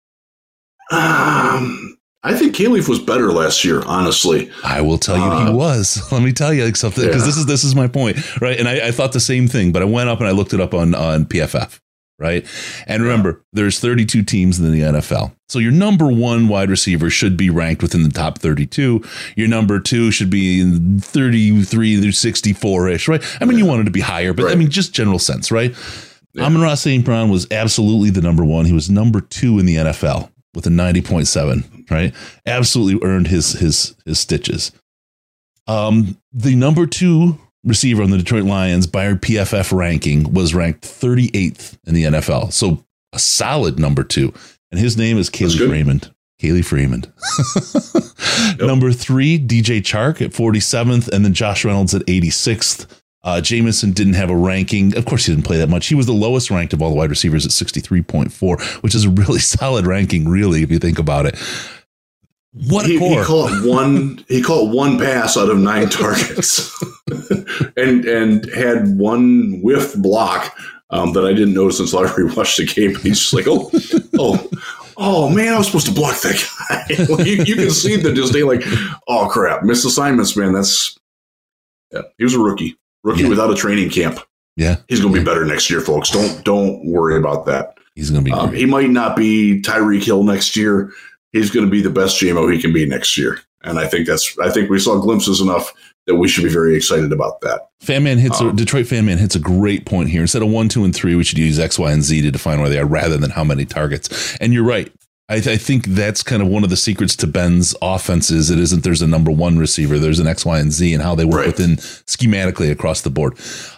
I think Calef was better last year, honestly. I will tell you he was. Let me tell you something, because this is my point, right? And I thought the same thing, but I went up and I looked it up on PFF, right? And remember, there's 32 teams in the NFL. So your number 1 wide receiver should be ranked within the top 32. Your number 2 should be in 33 through 64-ish, right? I mean, you wanted to be higher, but I mean, just general sense, right? Yeah. Amon-Ra St. Brown was absolutely the number 1. He was number 2 in the NFL with a 90.7, right? Absolutely earned his stitches. The number 2 receiver on the Detroit Lions by our PFF ranking was ranked 38th in the NFL. So a solid number 2. And his name is Calef Raymond. Calef Raymond. Yep. Number 3, DJ Chark at 47th, and then Josh Reynolds at 86th. Jameson didn't have a ranking. Of course, he didn't play that much. He was the lowest ranked of all the wide receivers at 63.4, which is a really solid ranking, really, if you think about it. He caught one pass out of 9 targets, and had one whiff block that I didn't notice until I rewatched the game. He's just like, oh man, I was supposed to block that guy. you can see the disdain, like, oh crap, missed assignments, man. He was a rookie without a training camp. Yeah, he's going to be better next year, folks. Don't worry about that. He's going to be. He might not be Tyreek Hill next year. He's going to be the best J-Mo he can be next year. And I think we saw glimpses enough that we should be very excited about that. Detroit Fan Man hits a great point here. Instead of 1, 2, and 3, we should use X, Y, and Z to define where they are rather than how many targets. And you're right. I think that's kind of one of the secrets to Ben's offense is it isn't there's a number 1 receiver, there's an X, Y, and Z and how they work within schematically across the board.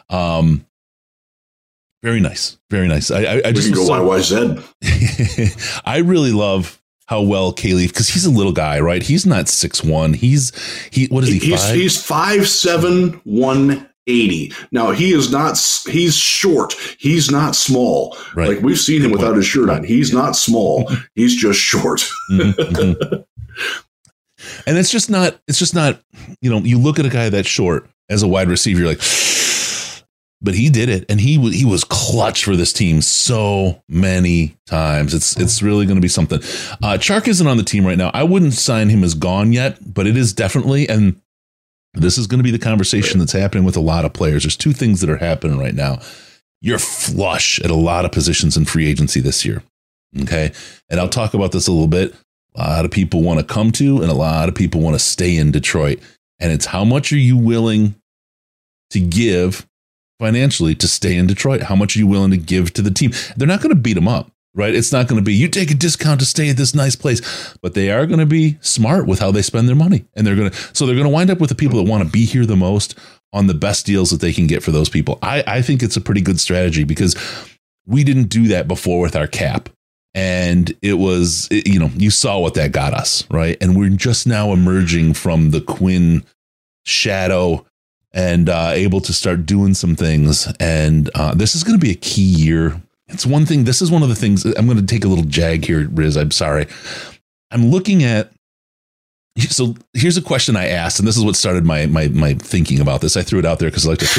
Very nice. Very nice. I just can go YYZ. I really love how well Calef, because he's a little guy, right? He's not 6'1". What is he? He's 5'7", 180. Now he's short. He's not small. Right. Like we've seen him without his shirt on. He's not small. He's just short. Mm-hmm. And it's just not, you look at a guy that short as a wide receiver, you're like, but he did it, and he was clutch for this team so many times. It's really going to be something. Chark isn't on the team right now. I wouldn't sign him as gone yet, but it is definitely, and this is going to be the conversation that's happening with a lot of players. There's 2 things that are happening right now. You're flush at a lot of positions in free agency this year. Okay, and I'll talk about this a little bit. a lot of people want to come to, and a lot of people want to stay in Detroit. And it's how much are you willing to give financially to stay in Detroit? How much are you willing to give to the team? They're not going to beat them up, right? It's not going to be, you take a discount to stay at this nice place, but they are going to be smart with how they spend their money. And they're going to wind up with the people that want to be here the most on the best deals that they can get for those people. I think it's a pretty good strategy because we didn't do that before with our cap. And it was, you saw what that got us, right? And we're just now emerging from the Quinn shadow and able to start doing some things. And this is going to be a key year. It's one thing. This is one of the things. I'm going to take a little jag here, Riz. I'm sorry. I'm looking at. So here's a question I asked, and this is what started my thinking about this. I threw it out there because I like to throw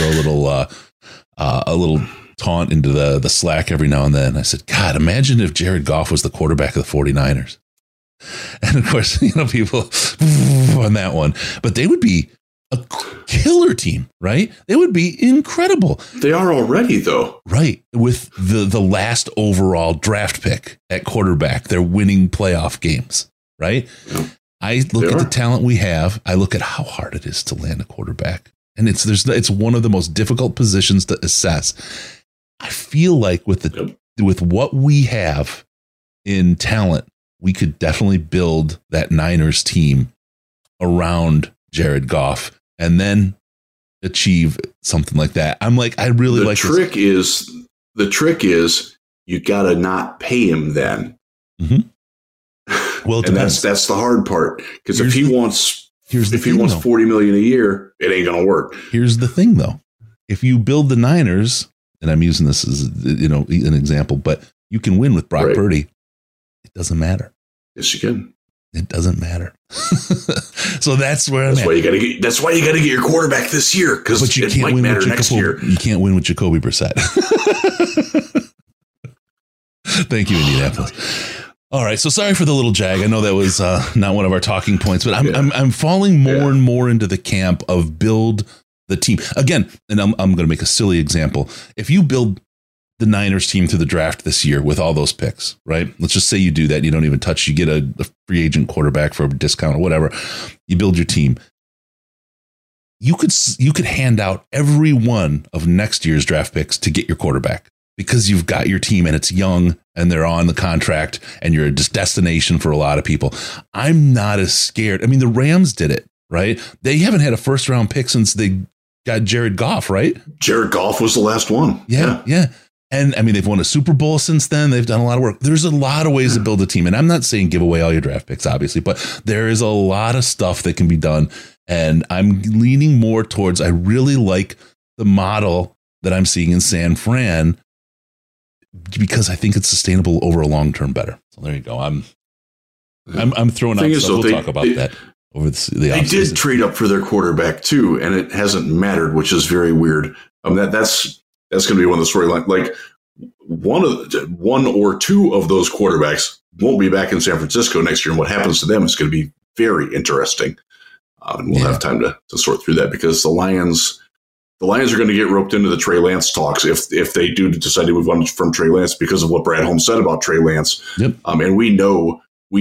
a little taunt into the Slack every now and then. I said, God, imagine if Jared Goff was the quarterback of the 49ers. And of course, people on that one, but they would be a killer team, right? They would be incredible. They are already, though. Right. With the last overall draft pick at quarterback, they're winning playoff games, right? Yeah. I look at the talent we have. I look at how hard it is to land a quarterback. And it's one of the most difficult positions to assess. I feel like with what we have in talent, we could definitely build that Niners team around Jared Goff and then achieve something like that. I'm like, I really like this. The trick is you got to not pay him then. Mm-hmm. Well, and that's the hard part, because if he wants $40 million a year, it ain't going to work. Here's the thing, though. If you build the Niners, and I'm using this as an example, but you can win with Brock Purdy. It doesn't matter. Yes, you can. It doesn't matter. So that's where that's why you got to get your quarterback this year, because it might matter next year. You can't win with Jacoby Brissett. Thank you, Indianapolis. All right, so sorry for the little jag. I know that was not one of our talking points, but I'm falling more and more into the camp of build the team again. And I'm going to make a silly example. If you build the Niners team through the draft this year with all those picks, right? Let's just say you do that. And you don't even touch. You get a free agent quarterback for a discount or whatever. You build your team. You could hand out every one of next year's draft picks to get your quarterback, because you've got your team and it's young and they're on the contract and you're a destination for a lot of people. I'm not as scared. I mean, the Rams did it, right? They haven't had a first round pick since they got Jared Goff, right? Jared Goff was the last one. Yeah. And I mean, they've won a Super Bowl since then. They've done a lot of work. There's a lot of ways to build a team. And I'm not saying give away all your draft picks, obviously, but there is a lot of stuff that can be done. And I'm leaning more towards, I really like the model that I'm seeing in San Fran, because I think it's sustainable over a long term better. So there you go. I'm throwing out stuff. We'll talk about that over the They did trade up for their quarterback too, and it hasn't mattered, which is very weird. That's going to be one of the storylines. Like one or two of those quarterbacks won't be back in San Francisco next year, and what happens to them is going to be very interesting. And we'll have time to sort through that, because the Lions are going to get roped into the Trey Lance talks if they do decide to move on from Trey Lance, because of what Brad Holmes said about Trey Lance. Yep. And we know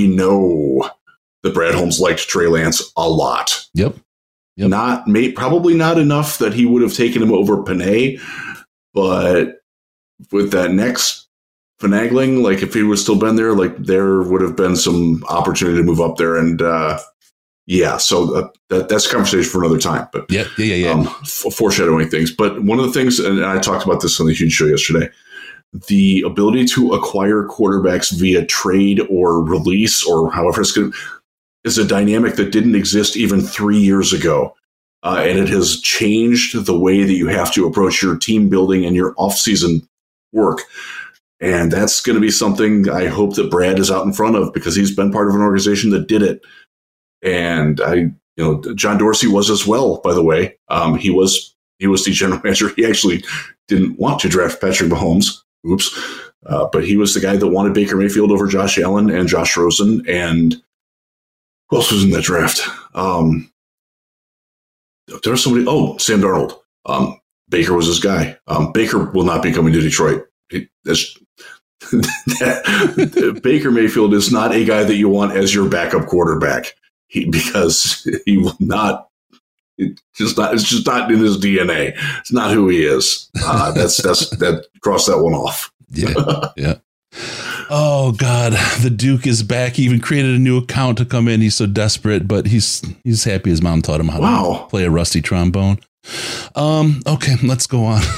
that Brad Holmes liked Trey Lance a lot. Yep. Probably not enough that he would have taken him over Panay, but with that next finagling, like if he would still been there, like there would have been some opportunity to move up there. And so that's a conversation for another time. But foreshadowing things. But one of the things, and I talked about this on the Huge Show yesterday, the ability to acquire quarterbacks via trade or release, or however it's going to, is a dynamic that didn't exist even 3 years ago. And it has changed the way that you have to approach your team building and your off-season work. And that's going to be something I hope that Brad is out in front of, because he's been part of an organization that did it. And John Dorsey was as well, by the way. He was the general manager. He actually didn't want to draft Patrick Mahomes. Oops. But he was the guy that wanted Baker Mayfield over Josh Allen and Josh Rosen. And who else was in that draft? There was somebody. Oh, Sam Darnold. Baker was his guy. Baker will not be coming to Detroit. Baker Mayfield is not a guy that you want as your backup quarterback because he will not. It's just not in his DNA. It's not who he is. That cross that one off. Yeah. Oh God, the Duke is back. He even created a new account to come in. He's so desperate, but he's happy his mom taught him how to play a rusty trombone. Okay, let's go on.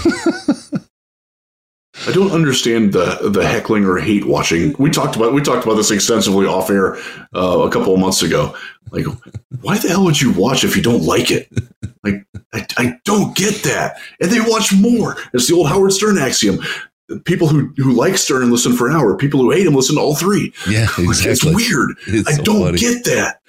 I don't understand the heckling or hate watching. We talked about this extensively off air a couple of months ago. Like, why the hell would you watch if you don't like it? Like, I don't get that. And they watch more. It's the old Howard Stern axiom. People who like Stern listen for an hour. People who hate him listen to all three. Yeah, exactly. It's weird. I don't get that.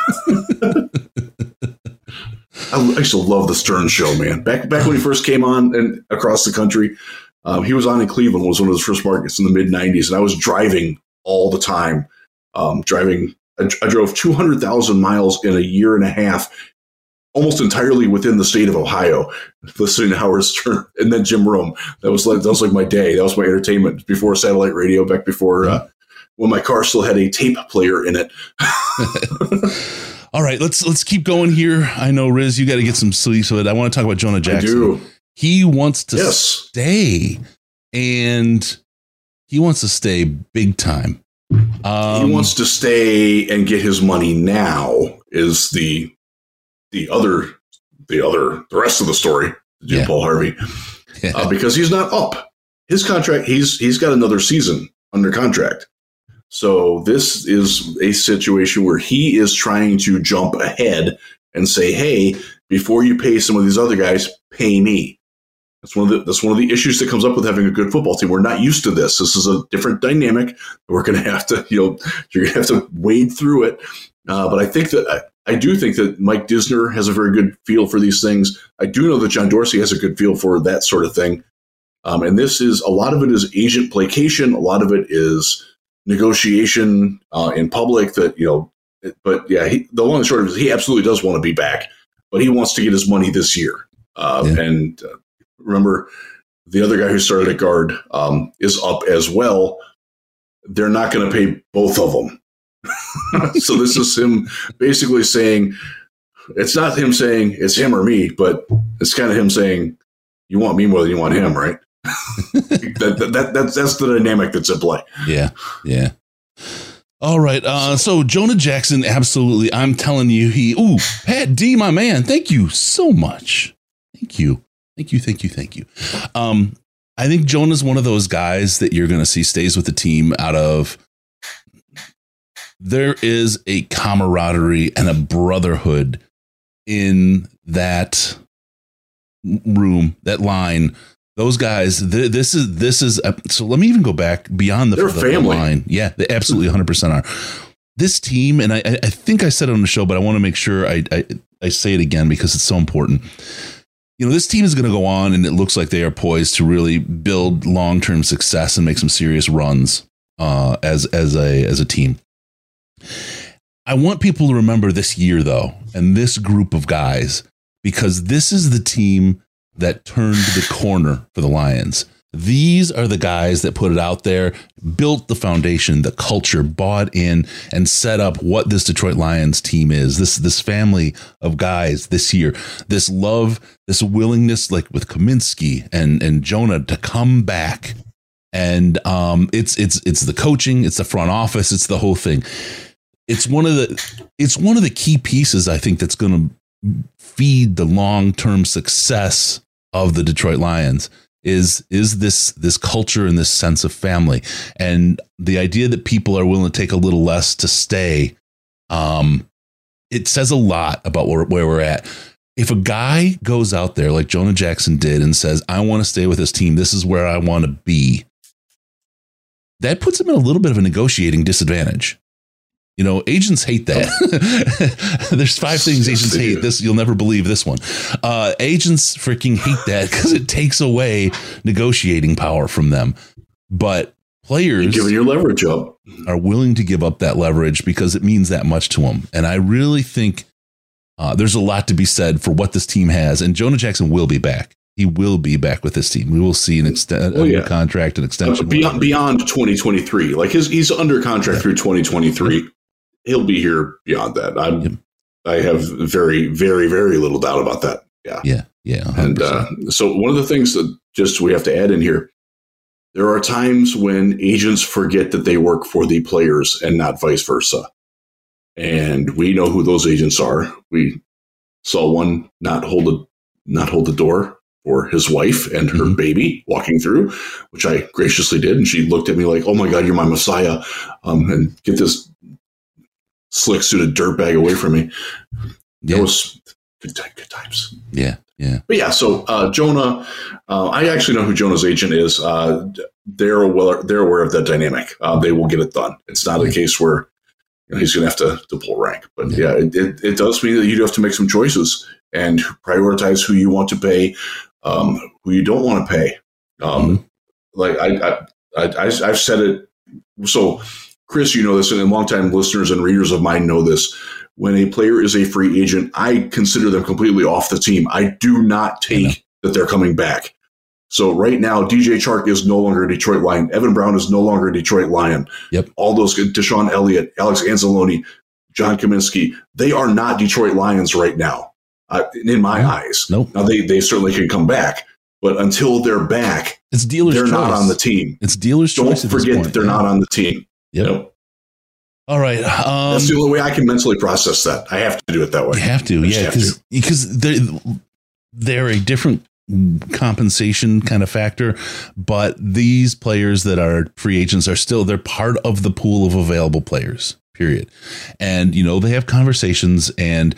I used to love the Stern show, man. Back when he first came on and across the country. He was on in Cleveland, was one of his first markets in the mid-'90s, and I was driving all the time. I drove 200,000 miles in a year and a half, almost entirely within the state of Ohio, listening to Howard Stern and then Jim Rome. That was like my day. That was my entertainment before satellite radio, back before when my car still had a tape player in it. All right, let's keep going here. I know, Riz, you got to get some sleep, so I want to talk about Jonah Jackson. I do. He wants to stay, and he wants to stay big time. He wants to stay and get his money now is the rest of the story. Paul Harvey, because he's not up his contract. He's got another season under contract. So this is a situation where he is trying to jump ahead and say, "Hey, before you pay some of these other guys, pay me." That's one of the issues that comes up with having a good football team. We're not used to this. This is a different dynamic. We're going to have to, you're going to have to wade through it. But I think that I do think that Mike Disner has a very good feel for these things. I do know that John Dorsey has a good feel for that sort of thing. And this is a lot of it is agent placation. A lot of it is negotiation in public. But the long and short of it is he absolutely does want to be back, but he wants to get his money this year. And remember, the other guy who started at guard is up as well. They're not going to pay both of them. So this is him basically saying, it's not him saying it's him or me, but it's kind of him saying, you want me more than you want him, right? That's the dynamic that's at play. Yeah. All right. So Jonah Jackson, absolutely. I'm telling you, Pat D, my man. Thank you so much. Thank you. I think Jonah's one of those guys that you're going to see stays with the team out of. There is a camaraderie and a brotherhood in that room, that line. Those guys, this is. So let me even go back beyond the family line. Yeah, they absolutely 100% are. This team, and I think I said it on the show, but I want to make sure I say it again because it's so important. This team is going to go on, and it looks like they are poised to really build long-term success and make some serious runs as a team. I want people to remember this year, though, and this group of guys, because this is the team that turned the corner for the Lions. These are the guys that put it out there, built the foundation, the culture, bought in, and set up what this Detroit Lions team is. This family of guys this year, this love, this willingness, like with Kaminsky and Jonah, to come back. And it's the coaching, it's the front office, it's the whole thing. It's one of the key pieces, I think, that's going to feed the long-term success of the Detroit Lions. Is this culture and this sense of family, and the idea that people are willing to take a little less to stay. It says a lot about where we're at. If a guy goes out there like Jonah Jackson did and says, I want to stay with this team, this is where I want to be, that puts him in a little bit of a negotiating disadvantage. Agents hate that. There's 5 things agents hate. This, you'll never believe this one. Agents freaking hate that because it takes away negotiating power from them. But players giving your leverage up are willing to give up that leverage because it means that much to them. And I really think there's a lot to be said for what this team has. And Jonah Jackson will be back. he will be back with his team. We will see an contract, an extension beyond 2023. Like he's under contract through 2023. He'll be here beyond that. I have very, very, very little doubt about that. Yeah. 100%. And so one of the things that just we have to add in here, there are times when agents forget that they work for the players and not vice versa. And we know who those agents are. We saw one not hold the door for his wife and her baby walking through, which I graciously did. And she looked at me like, "Oh my God, you're my Messiah." And get this slick suited dirtbag away from me. It was good times. Yeah. But yeah, so Jonah, I actually know who Jonah's agent is. They're aware of that dynamic. They will get it done. It's not a case where he's going to have to pull rank. But it does mean that you do have to make some choices and prioritize who you want to pay, who you don't want to pay. Like I've said it. So Chris, you know this, and longtime listeners and readers of mine know this. When a player is a free agent, I consider them completely off the team. I do not take that they're coming back. So right now, DJ Chark is no longer a Detroit Lion. Evan Brown is no longer a Detroit Lion. Yep. All those, Deshaun Elliott, Alex Anzalone, John Kaminsky, they are not Detroit Lions right now, in my eyes. Nope. Now, they certainly can come back, but until they're back, it's dealer's they're choice. Not on the team. It's dealer's choice. Don't forget that they're not on the team. Yep. You know? All right. That's the only way I can mentally process that. I have to do it that way. You have to, because they're a different compensation kind of factor, but these players that are free agents they're part of the pool of available players, period. And, they have conversations and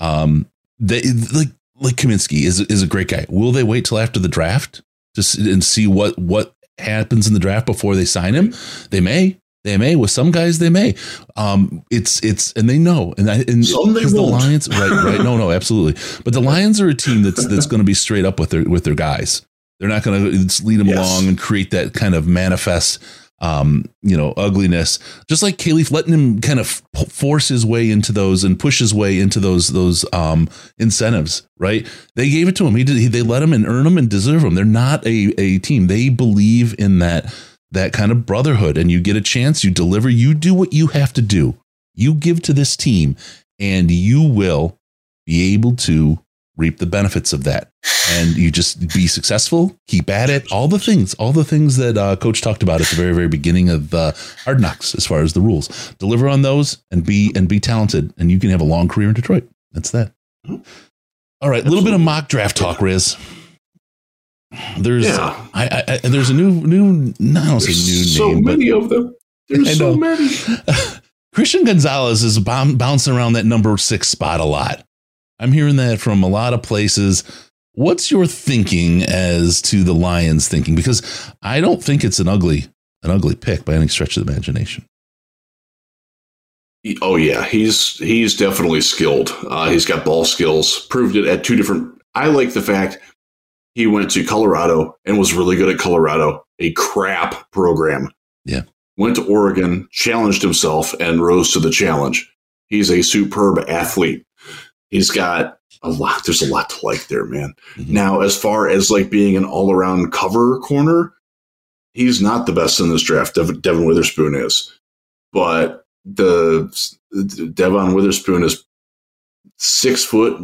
they like Kaminsky is a great guy. Will they wait till after the draft and see what happens in the draft before they sign him? They may. With some guys, they may. It's and they know, and some they won't. The Lions, right? No, absolutely. But the Lions are a team that's going to be straight up with their guys. They're not going to lead them along and create that kind of manifest, ugliness. Just like Khalif, letting him kind of force his way into those and push his way into those incentives. Right? They gave it to him. They let him and earn them and deserve them. They're not a team. They believe in that kind of brotherhood, and you get a chance, you deliver, you do what you have to do. You give to this team and you will be able to reap the benefits of that. And you just be successful, keep at it, all the things that Coach talked about at the very, very beginning of Hard Knocks, as far as the rules. Deliver on those and be talented, and you can have a long career in Detroit. That's that. All right. A little bit of mock draft talk, Riz. There's there's a new I don't say new so name, many but of them. There's so many. Christian Gonzalez is bouncing around that number 6 spot a lot. I'm hearing that from a lot of places. What's your thinking as to the Lions thinking? Because I don't think it's an ugly pick by any stretch of the imagination. Oh yeah, he's definitely skilled. He's got ball skills. Proved it at 2 different. I like the fact he went to Colorado and was really good at Colorado, a crap program. Yeah. Went to Oregon, challenged himself, and rose to the challenge. He's a superb athlete. He's got a lot. There's a lot to like there, man. Mm-hmm. Now, as far as like being an all-around cover corner, he's not the best in this draft. Devon Witherspoon is. But the Devon Witherspoon is 6 foot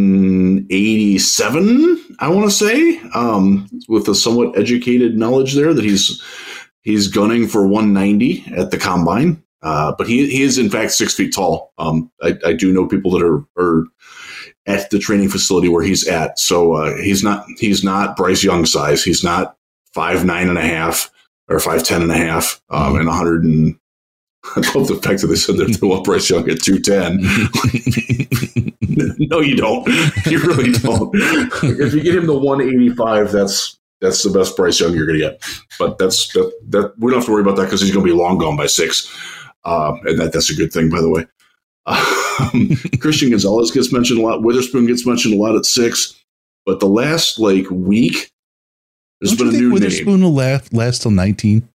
187, I want to say, with a somewhat educated knowledge there that he's gunning for 190 at the combine. But he is in fact 6 feet tall. I do know people that are at the training facility where he's at. So he's not Bryce Young size. He's not 5'9.5" or 5'10.5", and 100 and. I love the fact that they said they want Bryce Young at 210. No, you don't. You really don't. If you get him to 185, that's the best Bryce Young you're going to get. But that we don't have to worry about that because he's going to be long gone by 6, and that's a good thing, by the way. Christian Gonzalez gets mentioned a lot. Witherspoon gets mentioned a lot at 6. But the last week, there's been a new Witherspoon name. will last till 19.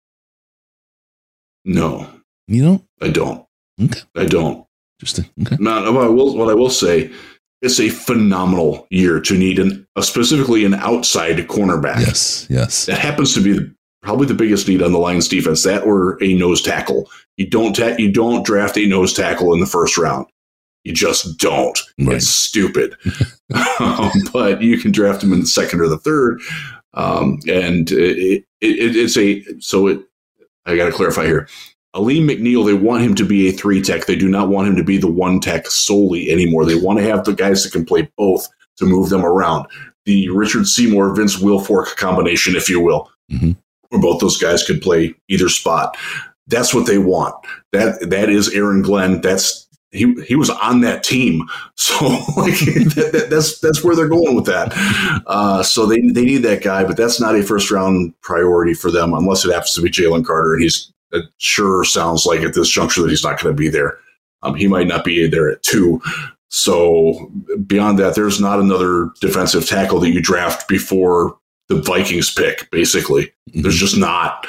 No. You don't? I don't. Okay. I don't. Interesting. Okay. What I will say it's a phenomenal year to need specifically an outside cornerback. Yes. That happens to be probably the biggest need on the Lions defense, that or a nose tackle. You don't draft a nose tackle in the first round. You just don't. Right. It's stupid. But you can draft him in the second or the third. I got to clarify here. Aleem McNeil, they want him to be a 3-tech. They do not want him to be the 1-tech solely anymore. They want to have the guys that can play both to move them around. The Richard Seymour, Vince Wilfork combination, if you will, where both those guys could play either spot. That's what they want. That is Aaron Glenn. He was on that team, so that's where they're going with that. So they need that guy, but that's not a first round priority for them unless it happens to be Jalen Carter, and it sure sounds like at this juncture that he's not going to be there. He might not be there at 2. So beyond that, there's not another defensive tackle that you draft before the Vikings pick. Basically, there's just not.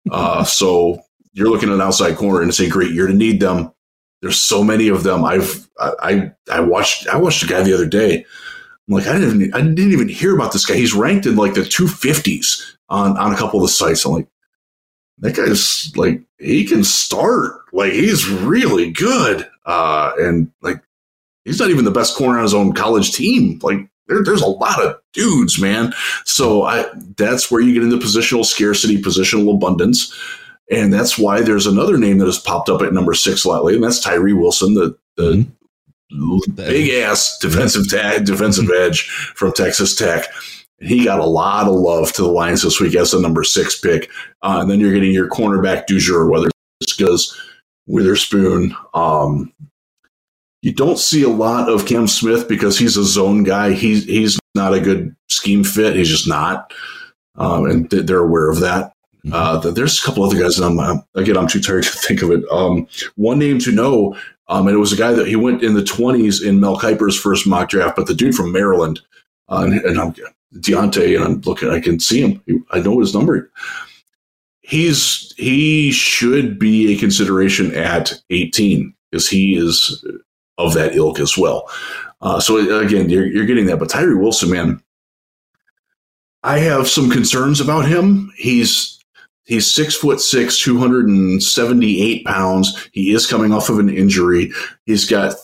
So you're looking at an outside corner, and it's a great year to need them. There's so many of them. I watched a guy the other day. I'm like, I didn't even hear about this guy. He's ranked in like the 250s on a couple of the sites. I'm like, that guy's like, he can start. Like, he's really good. And like, he's not even the best corner on his own college team. Like, there's a lot of dudes, man. So that's where you get into positional scarcity, positional abundance. And that's why there's another name that has popped up at number 6 lately, and that's Tyree Wilson, the big-ass defensive edge from Texas Tech. He got a lot of love to the Lions this week as the number 6 pick. And then you're getting your cornerback du jour, whether it's because Witherspoon. You don't see a lot of Cam Smith because he's a zone guy. He's not a good scheme fit. He's just not. And they're aware of that. There's a couple other guys, and I'm too tired to think of it. One name to know, and it was a guy that he went in the 20s in Mel Kiper's first mock draft, but the dude from Maryland, and I'm Deontay, and I'm looking, I can see him. I know his number. He should be a consideration at 18 because he is of that ilk as well. So again, you're getting that, but Tyree Wilson, man, I have some concerns about him. He's 6'6", 278 pounds. He is coming off of an injury. He's got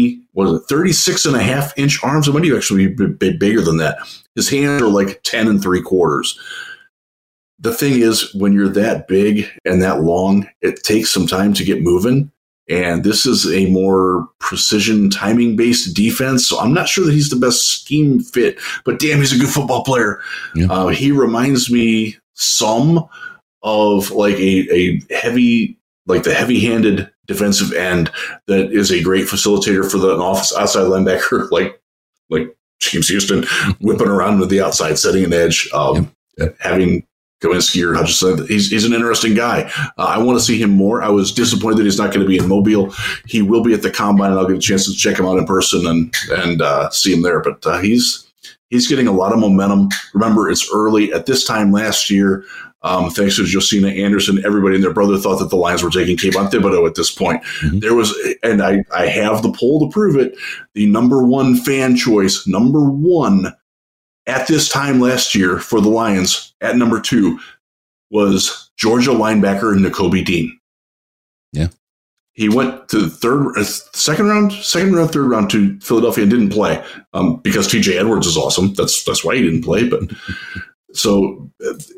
36.5-inch arms. It might actually be bigger than that. His hands are like 10 3/4. The thing is, when you're that big and that long, it takes some time to get moving. And this is a more precision timing-based defense. So I'm not sure that he's the best scheme fit, but damn, he's a good football player. Yeah. He reminds me some of like a heavy, like the heavy-handed defensive end that is a great facilitator for the outside linebacker, like James Houston, whipping around to the outside, setting an edge, having Kowinski or Hutchinson. He's an interesting guy. I want to see him more. I was disappointed that he's not going to be in Mobile. He will be at the Combine, and I'll get a chance to check him out in person and see him there. But he's getting a lot of momentum. Remember, it's early. At this time last year, thanks to Josina Anderson, everybody and their brother thought that the Lions were taking Kayvon Thibodeau at this point. Mm-hmm. There was, and I have the poll to prove it, the number 1 fan choice, number 1 at this time last year for the Lions at number 2 was Georgia linebacker Nakobe Dean. Yeah. He went to second round, third round to Philadelphia and didn't play because TJ Edwards is awesome. That's why he didn't play. But so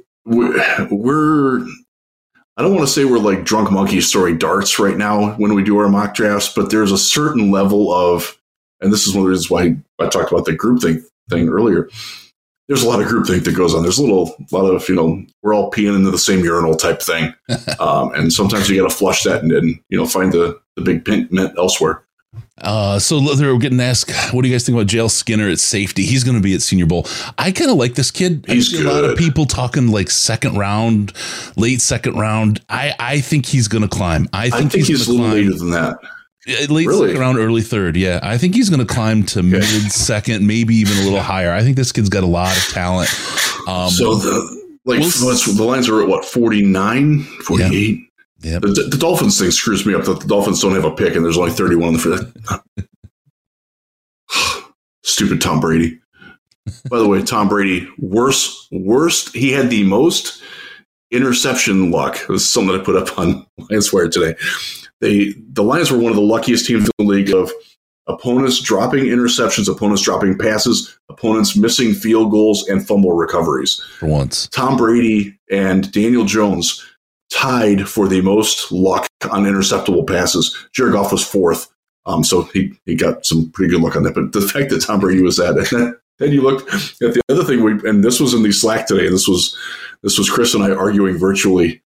we're I don't want to say we're like drunk monkeys throwing darts right now when we do our mock drafts, but there's a certain level of, and this is one of the reasons why I talked about the groupthink thing earlier. There's a lot of groupthink that goes on. There's a lot of, we're all peeing into the same urinal type thing. And sometimes you got to flush that and find the big pink mint elsewhere. So they're getting asked, what do you guys think about JL Skinner at safety? He's going to be at Senior Bowl. I kind of like this kid. He's good. A lot of people talking like second round, late second round. I think he's going to climb. I think he's a little later than that. Late second round, early third. Yeah, I think he's going to climb to mid second, maybe even a little higher. I think this kid's got a lot of talent. So the Lions are at 49, 48. Yeah. The Dolphins thing screws me up. The Dolphins don't have a pick, and there's only 31 on the field. Stupid Tom Brady. By the way, Tom Brady, worst. He had the most interception luck. It was something that I put up on Lions Wire today. The Lions were one of the luckiest teams in the league of opponents dropping interceptions, opponents dropping passes, opponents missing field goals and fumble recoveries. For once, Tom Brady and Daniel Jones tied for the most luck on interceptable passes. Jared Goff was fourth, so he got some pretty good luck on that. But the fact that Tom Brady was that, and then you looked at the other thing, and this was in the Slack today. This was Chris and I arguing virtually.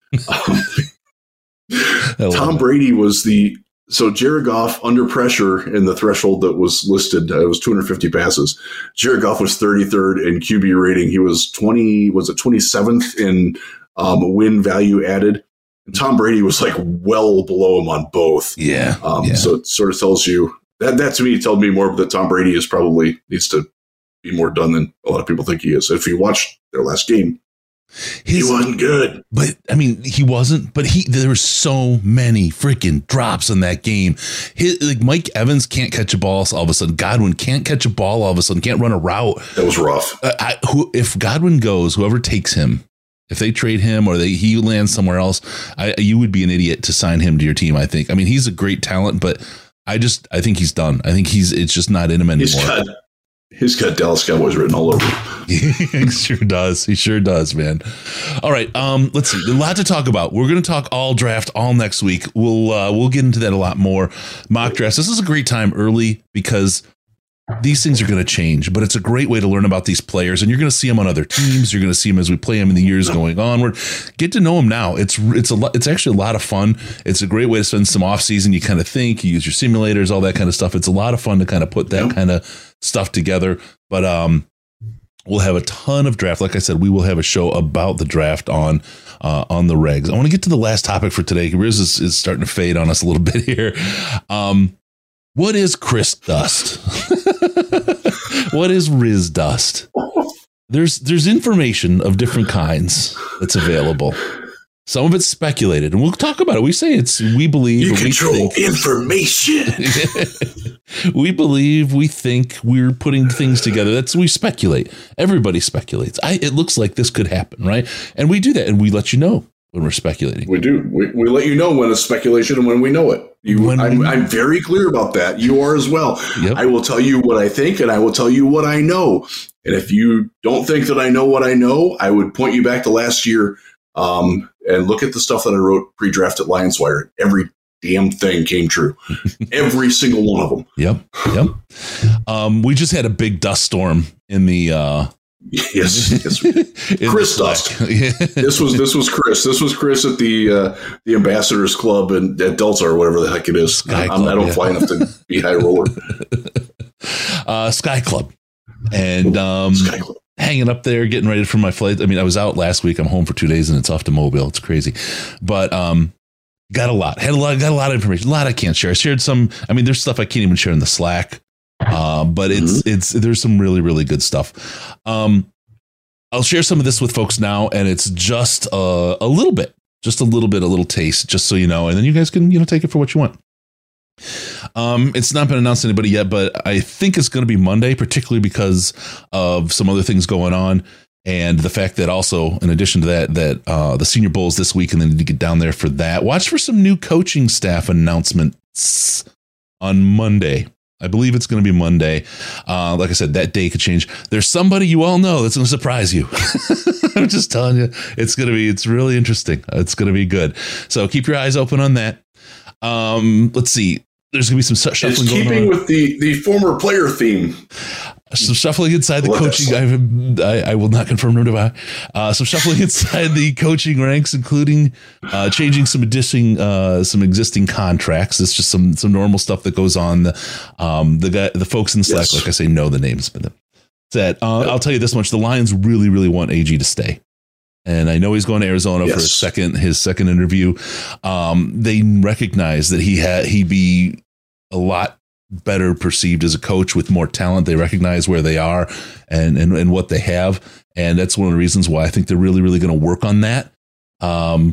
Tom Brady was so Jared Goff under pressure in the threshold that was listed. It was 250 passes. Jared Goff was 33rd in QB rating. He was 27th in win value added. And Tom Brady was like well below him on both. Yeah. So it sort of tells you that to me told me more that Tom Brady is probably needs to be more done than a lot of people think he is. If you watch their last game, he wasn't good. But I mean, he wasn't. But there were so many freaking drops in that game. Like Mike Evans can't catch a ball all of a sudden. Godwin can't catch a ball all of a sudden. Can't run a route. That was rough. If Godwin goes, whoever takes him, if they trade him or he lands somewhere else, you would be an idiot to sign him to your team. I think. I mean, he's a great talent, but I think he's done. I think it's just not in him anymore. He's got Dallas Cowboys written all over him. He sure does. He sure does, man. All right. Let's see. A lot to talk about. We're going to talk all draft all next week. We'll get into that a lot more. Mock drafts. This is a great time early because these things are going to change, but it's a great way to learn about these players, and you're going to see them on other teams. You're going to see them as we play them in the years going onward. Get to know them now. It's actually a lot of fun. It's a great way to spend some off season. You kind of think, you use your simulators, all that kind of stuff. It's a lot of fun to kind of put that kind of stuff together. But we'll have a ton of draft. Like I said, we will have a show about the draft on the regs. I want to get to the last topic for today. Riz is starting to fade on us a little bit here. What is Chris Dust? What is Riz Dust? There's information of different kinds that's available. Some of it's speculated, and we'll talk about it. We believe, you control information. we think we're putting things together. We speculate. Everybody speculates. It looks like this could happen, right? And we do that, and we let you know when we're speculating. We do. We let you know when it's speculation and when we know it. I'm very clear about that. You are as well. Yep. I will tell you what I think, and I will tell you what I know. And if you don't think that I know what I know, I would point you back to last year and look at the stuff that I wrote pre-draft at Lions Wire. Every damn thing came true. Every single one of them. Yep. We just had a big dust storm in the Yes. Chris Dust. This was Chris. This was Chris at the Ambassadors Club at Delta or whatever the heck it is. I don't fly enough to be high roller. Sky Club. And Sky Club. Hanging up there, getting ready for my flight. I mean, I was out last week. I'm home for 2 days and it's off to Mobile. It's crazy. But got a lot of information. A lot I can't share. I shared some. I mean, there's stuff I can't even share in the Slack. But there's some really, really good stuff. I'll share some of this with folks now, and it's just a little taste, just so you know, and then you guys can, take it for what you want. It's not been announced to anybody yet, but I think it's going to be Monday, particularly because of some other things going on. And the fact that also, in addition to that the Senior Bowl is this week and they need to get down there for that. Watch for some new coaching staff announcements on Monday. I believe it's going to be Monday. Like I said, that day could change. There's somebody you all know that's going to surprise you. I'm just telling you, it's really interesting. It's going to be good. So keep your eyes open on that. Let's see. There's going to be some shuffling going on. It's keeping with the former player theme. Some shuffling inside the coaching. I will not confirm nor deny. Some shuffling inside the coaching ranks, including changing some existing contracts. It's just some normal stuff that goes on. The folks in Slack, like I say, know the names. But I'll tell you this much: the Lions really, really want AG to stay. And I know he's going to Arizona for his second interview. They recognize that he'd be a lot better perceived as a coach with more talent. They recognize where they are and what they have. And that's one of the reasons why I think they're really, really going to work on that. I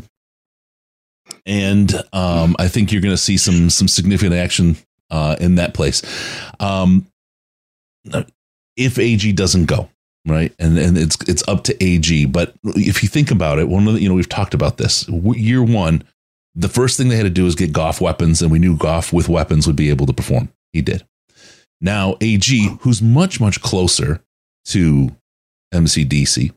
think you're going to see some significant action in that place. if AG doesn't go, right, and it's up to AG. But if you think about it, one of the, we've talked about this. Year one, the first thing they had to do was get Goff weapons, and we knew Goff with weapons would be able to perform. He did. Now AG, who's much, much closer to MCDC,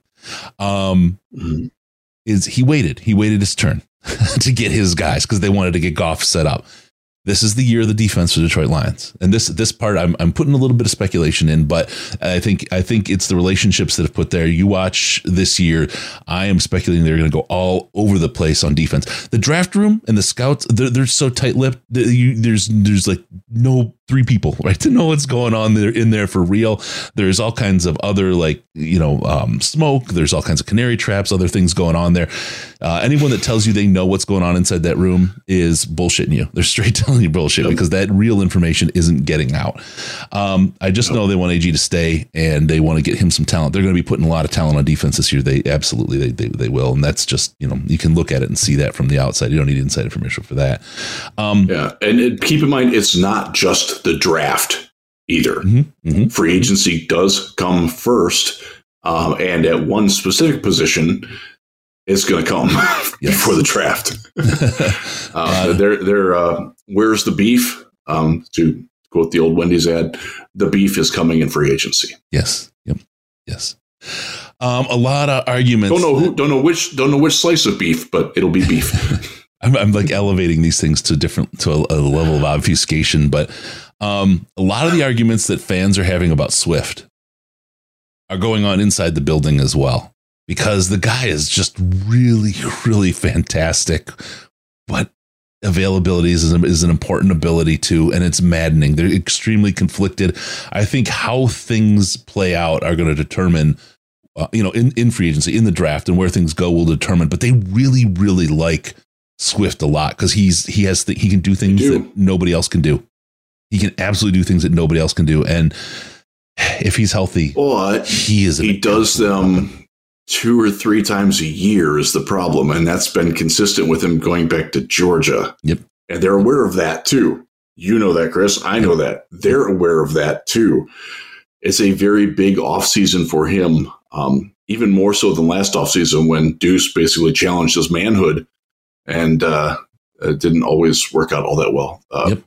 he waited his turn to get his guys because they wanted to get Goff set up. This is the year of the defense for the Detroit Lions. And this part I'm putting a little bit of speculation in, but I think it's the relationships that have put there. You watch this year, I am speculating they're going to go all over the place on defense. The draft room and the scouts, they're so tight-lipped. There's like no three people, right, to know what's going on there in there for real. There's all kinds of other smoke. There's all kinds of canary traps, other things going on there. Anyone that tells you they know what's going on inside that room is bullshitting you. They're straight telling you bullshit because that real information isn't getting out. I just know they want AG to stay and they want to get him some talent. They're going to be putting a lot of talent on defense this year. They absolutely they will. And that's just, you can look at it and see that from the outside. You don't need inside information for that. And keep in mind, it's not just the draft either. Mm-hmm. Free agency does come first. And at one specific position, it's going to come before the draft. Where's the beef? To quote the old Wendy's ad, the beef is coming in free agency. Yes. Yep. Yes. A lot of arguments. Don't know which slice of beef, but it'll be beef. I'm like elevating these things to a level of obfuscation, but a lot of the arguments that fans are having about Swift are going on inside the building as well, because the guy is just really, really fantastic, but availability is an important ability too, and it's maddening. They're extremely conflicted. I think how things play out are going to determine, in free agency, in the draft, and where things go will determine. But they really, really like Swift a lot because he can do things that nobody else can do. He can absolutely do things that nobody else can do, and if he's healthy, but he does them 2 or 3 times a year is the problem. And that's been consistent with him going back to Georgia. Yep. And they're aware of that too. You know that, Chris. I know that. They're aware of that too. It's a very big offseason for him, even more so than last offseason when Deuce basically challenged his manhood and it didn't always work out all that well.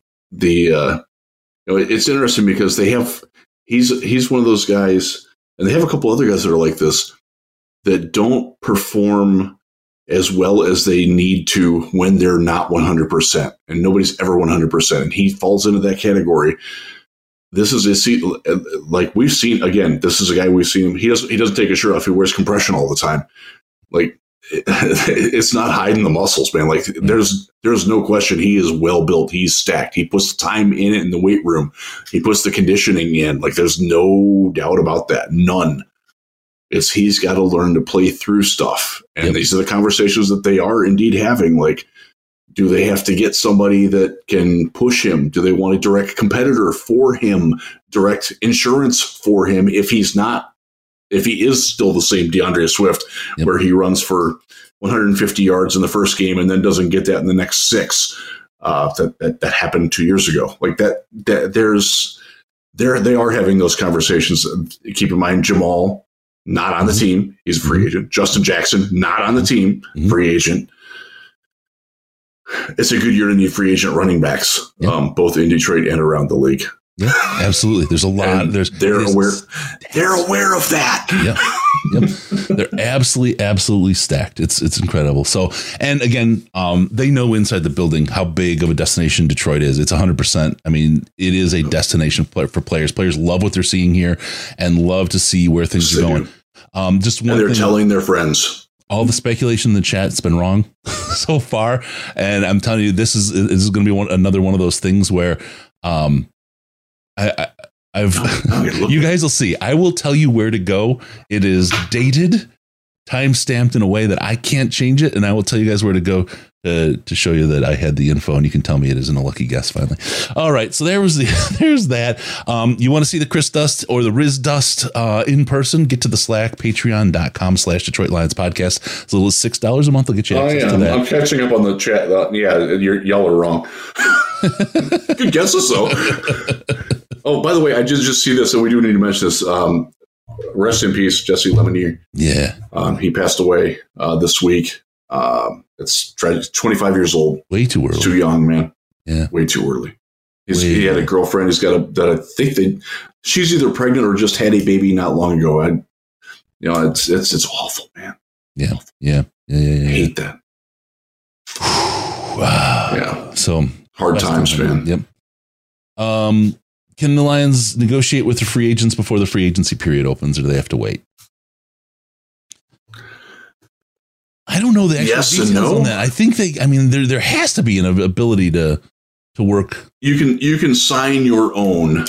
It's interesting because he's one of those guys, and they have a couple other guys that are like this, that don't perform as well as they need to when they're not 100%, and nobody's ever 100%. And he falls into that category. This is like we've seen again. This is a guy we've seen. He doesn't take his shirt off. He wears compression all the time. Like it's not hiding the muscles, man. Like there's no question. He is well built. He's stacked. He puts the time in it in the weight room. He puts the conditioning in. Like there's no doubt about that. None. He's got to learn to play through stuff. And These are the conversations that they are indeed having. Like, do they have to get somebody that can push him? Do they want a direct competitor for him, direct insurance for him if he is still the same DeAndre Swift, where he runs for 150 yards in the first game and then doesn't get that in the next 6? That happened 2 years ago. Like that they are having those conversations. Keep in mind, Jamal, not on the team. He's a free agent. Justin Jackson, not on the team. Free agent. It's a good year to need free agent running backs, both in Detroit and around the league. Yeah, absolutely. There's a lot. They're aware of that. Yep. They're absolutely stacked. It's incredible. So, and again, they know inside the building how big of a destination Detroit is. It's 100%. I mean, it is a destination for players. Players love what they're seeing here and love to see where things are going. Just one they're thing, telling their friends. All the speculation in the chat has been wrong so far, and I'm telling you, this is going to be another one of those things where, you guys will see. I will tell you where to go. It is dated, time stamped in a way that I can't change it, and I will tell you guys where to go to show you that I had the info, and you can tell me it isn't a lucky guess finally. All right, so there's that. You want to see the Chris Dust or the Riz Dust in person? Get to the Slack, patreon.com/Detroit Lions podcast. As little as $6 a month will get you access to that. I'm catching up on the chat. Y'all are wrong. Good guesses though. Oh, by the way, I just see this, and we do need to mention this. Rest in peace, Jesse Lemonier. Yeah. He passed away this week. It's tragic. 25 years old. Way too early. Too young, man. Yeah. Way too early. He had a girlfriend. He's got that I think she's either pregnant or just had a baby not long ago. It's awful, man. Yeah. Yeah. I hate that. Wow. Yeah. So hard times, man. Yep. Can the Lions negotiate with the free agents before the free agency period opens, or do they have to wait? I don't know the actual details on that. I think there has to be an ability to work. You can sign your own.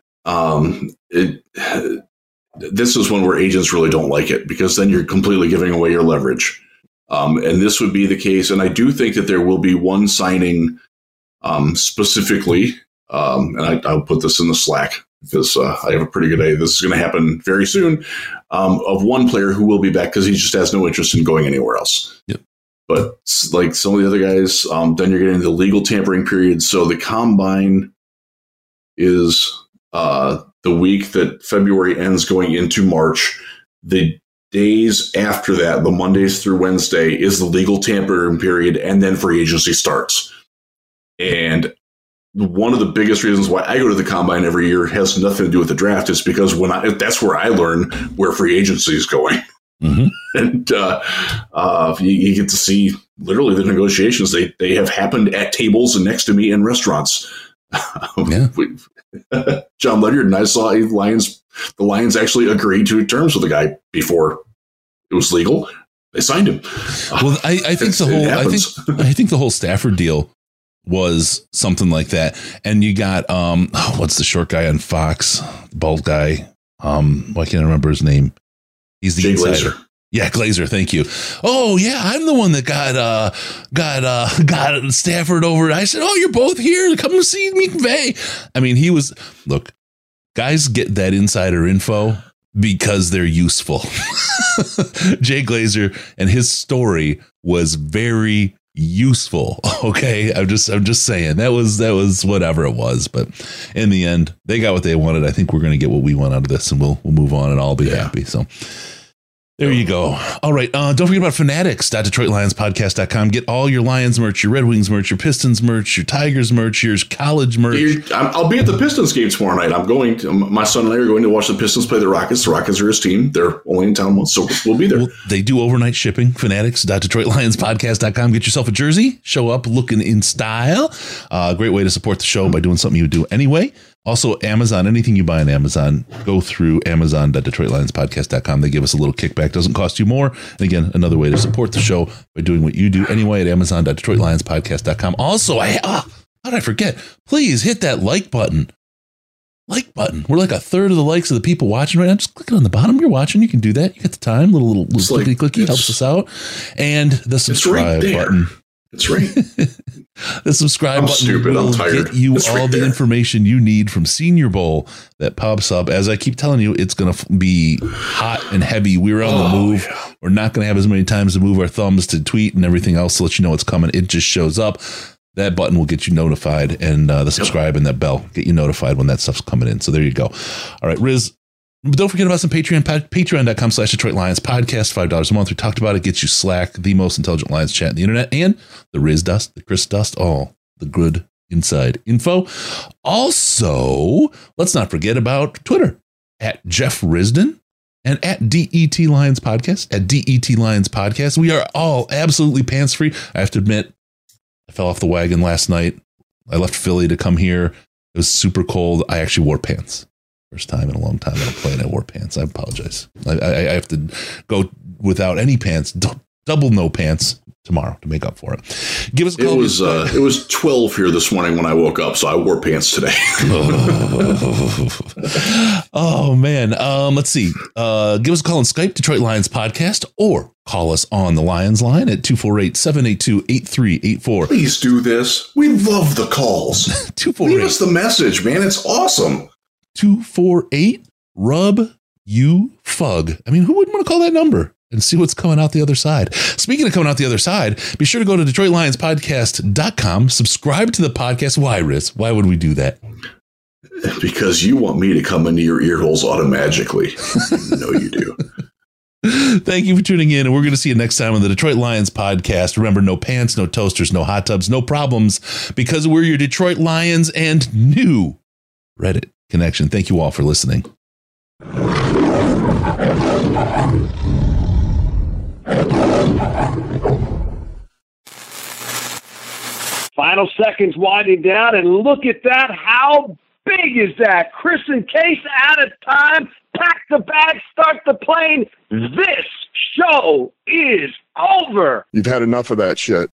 This is one where agents really don't like it, because then you're completely giving away your leverage. And this would be the case. And I do think that there will be one signing specifically. And I'll put this in the Slack, because I have a pretty good idea this is going to happen very soon, of one player who will be back because he just has no interest in going anywhere else. Yep. But like some of the other guys, then you're getting the legal tampering period. So the combine is the week that February ends going into March. The days after that, the Mondays through Wednesday, is the legal tampering period, and then free agency starts. And one of the biggest reasons why I go to the combine every year has nothing to do with the draft. It's because that's where I learn where free agency is going. Mm-hmm. And you get to see literally the negotiations. They have happened at tables and next to me in restaurants. Yeah. John Ledyard and I saw the Lions actually agreed to terms with the guy before it was legal. They signed him. Well, I think the whole Stafford deal was something like that. And you got what's the short guy on Fox, bald guy? Why can't I remember his name? He's the insider. Glazer. Yeah, Glazer. Thank you. Oh yeah, I'm the one that got Stafford over. I said, "Oh, you're both here. Come and see me convey." I mean, look, guys get that insider info because they're useful. Jay Glazer and his story was very useful. Okay. I'm just saying that was whatever it was, but in the end they got what they wanted. I think we're going to get what we want out of this, and we'll move on and I'll be happy. So there you go. All right. Don't forget about fanatics.detroitlionspodcast.com. Get all your Lions merch, your Red Wings merch, your Pistons merch, your Tigers merch, your college merch. I'll be at the Pistons game tomorrow night. My son and I are going to watch the Pistons play the Rockets. The Rockets are his team. They're only in town once, so we'll be there. Well, they do overnight shipping. Fanatics.detroitlionspodcast.com. Get yourself a jersey. Show up looking in style. Great way to support the show by doing something you would do anyway. Also, Amazon, anything you buy on Amazon, go through amazon.detroitlionspodcast.com. They give us a little kickback. Doesn't cost you more. And again, another way to support the show by doing what you do anyway at amazon.detroitlionspodcast.com. Also, how did I forget? Please hit that like button. Like button. We're like a third of the likes of the people watching right now. Just click it on the bottom. You're watching. You can do that. You get the time. Little clicky helps us out. And the subscribe button. That's right. The subscribe button will get you all the information you need from Senior Bowl that pops up. As I keep telling you, it's going to be hot and heavy. We're on the move. Yeah. We're not going to have as many times to move our thumbs to tweet and everything else to let you know it's coming. It just shows up. That button will get you notified, and the subscribe and that bell get you notified when that stuff's coming in. So there you go. All right, Riz. But don't forget about some Patreon, patreon.com/Detroit Lions podcast, $5 a month. We talked about it. Gets you Slack, the most intelligent Lions chat on the internet, and the Riz Dust, the Chris Dust, all the good inside info. Also, let's not forget about Twitter at Jeff Risdon and at DET Lions Podcast, at DET Lions Podcast. We are all absolutely pants free. I have to admit, I fell off the wagon last night. I left Philly to come here. It was super cold. I actually wore pants. First time in a long time that I'm playing, I wore pants. I apologize. I have to go without any pants, double no pants tomorrow to make up for it. Give us a call. It was 12 here this morning when I woke up, so I wore pants today. Oh man. Let's see. Give us a call on Skype, Detroit Lions Podcast, or call us on the Lions line at 248-782-8384. Please do this. We love the calls. 248. Leave us the message, man. It's awesome. 248-RUB-YOU-FUG. I mean, who wouldn't want to call that number and see what's coming out the other side? Speaking of coming out the other side, be sure to go to DetroitLionsPodcast.com, subscribe to the podcast. Why, Riz? Why would we do that? Because you want me to come into your ear holes automatically. No, you do. Thank you for tuning in, and we're going to see you next time on the Detroit Lions podcast. Remember, no pants, no toasters, no hot tubs, no problems, because we're your Detroit Lions and new Reddit connection. Thank you all for listening. Final seconds winding down, and look at that. How big is that? Chris and Case out of time. Pack the bag, start the plane. This show is over. You've had enough of that shit.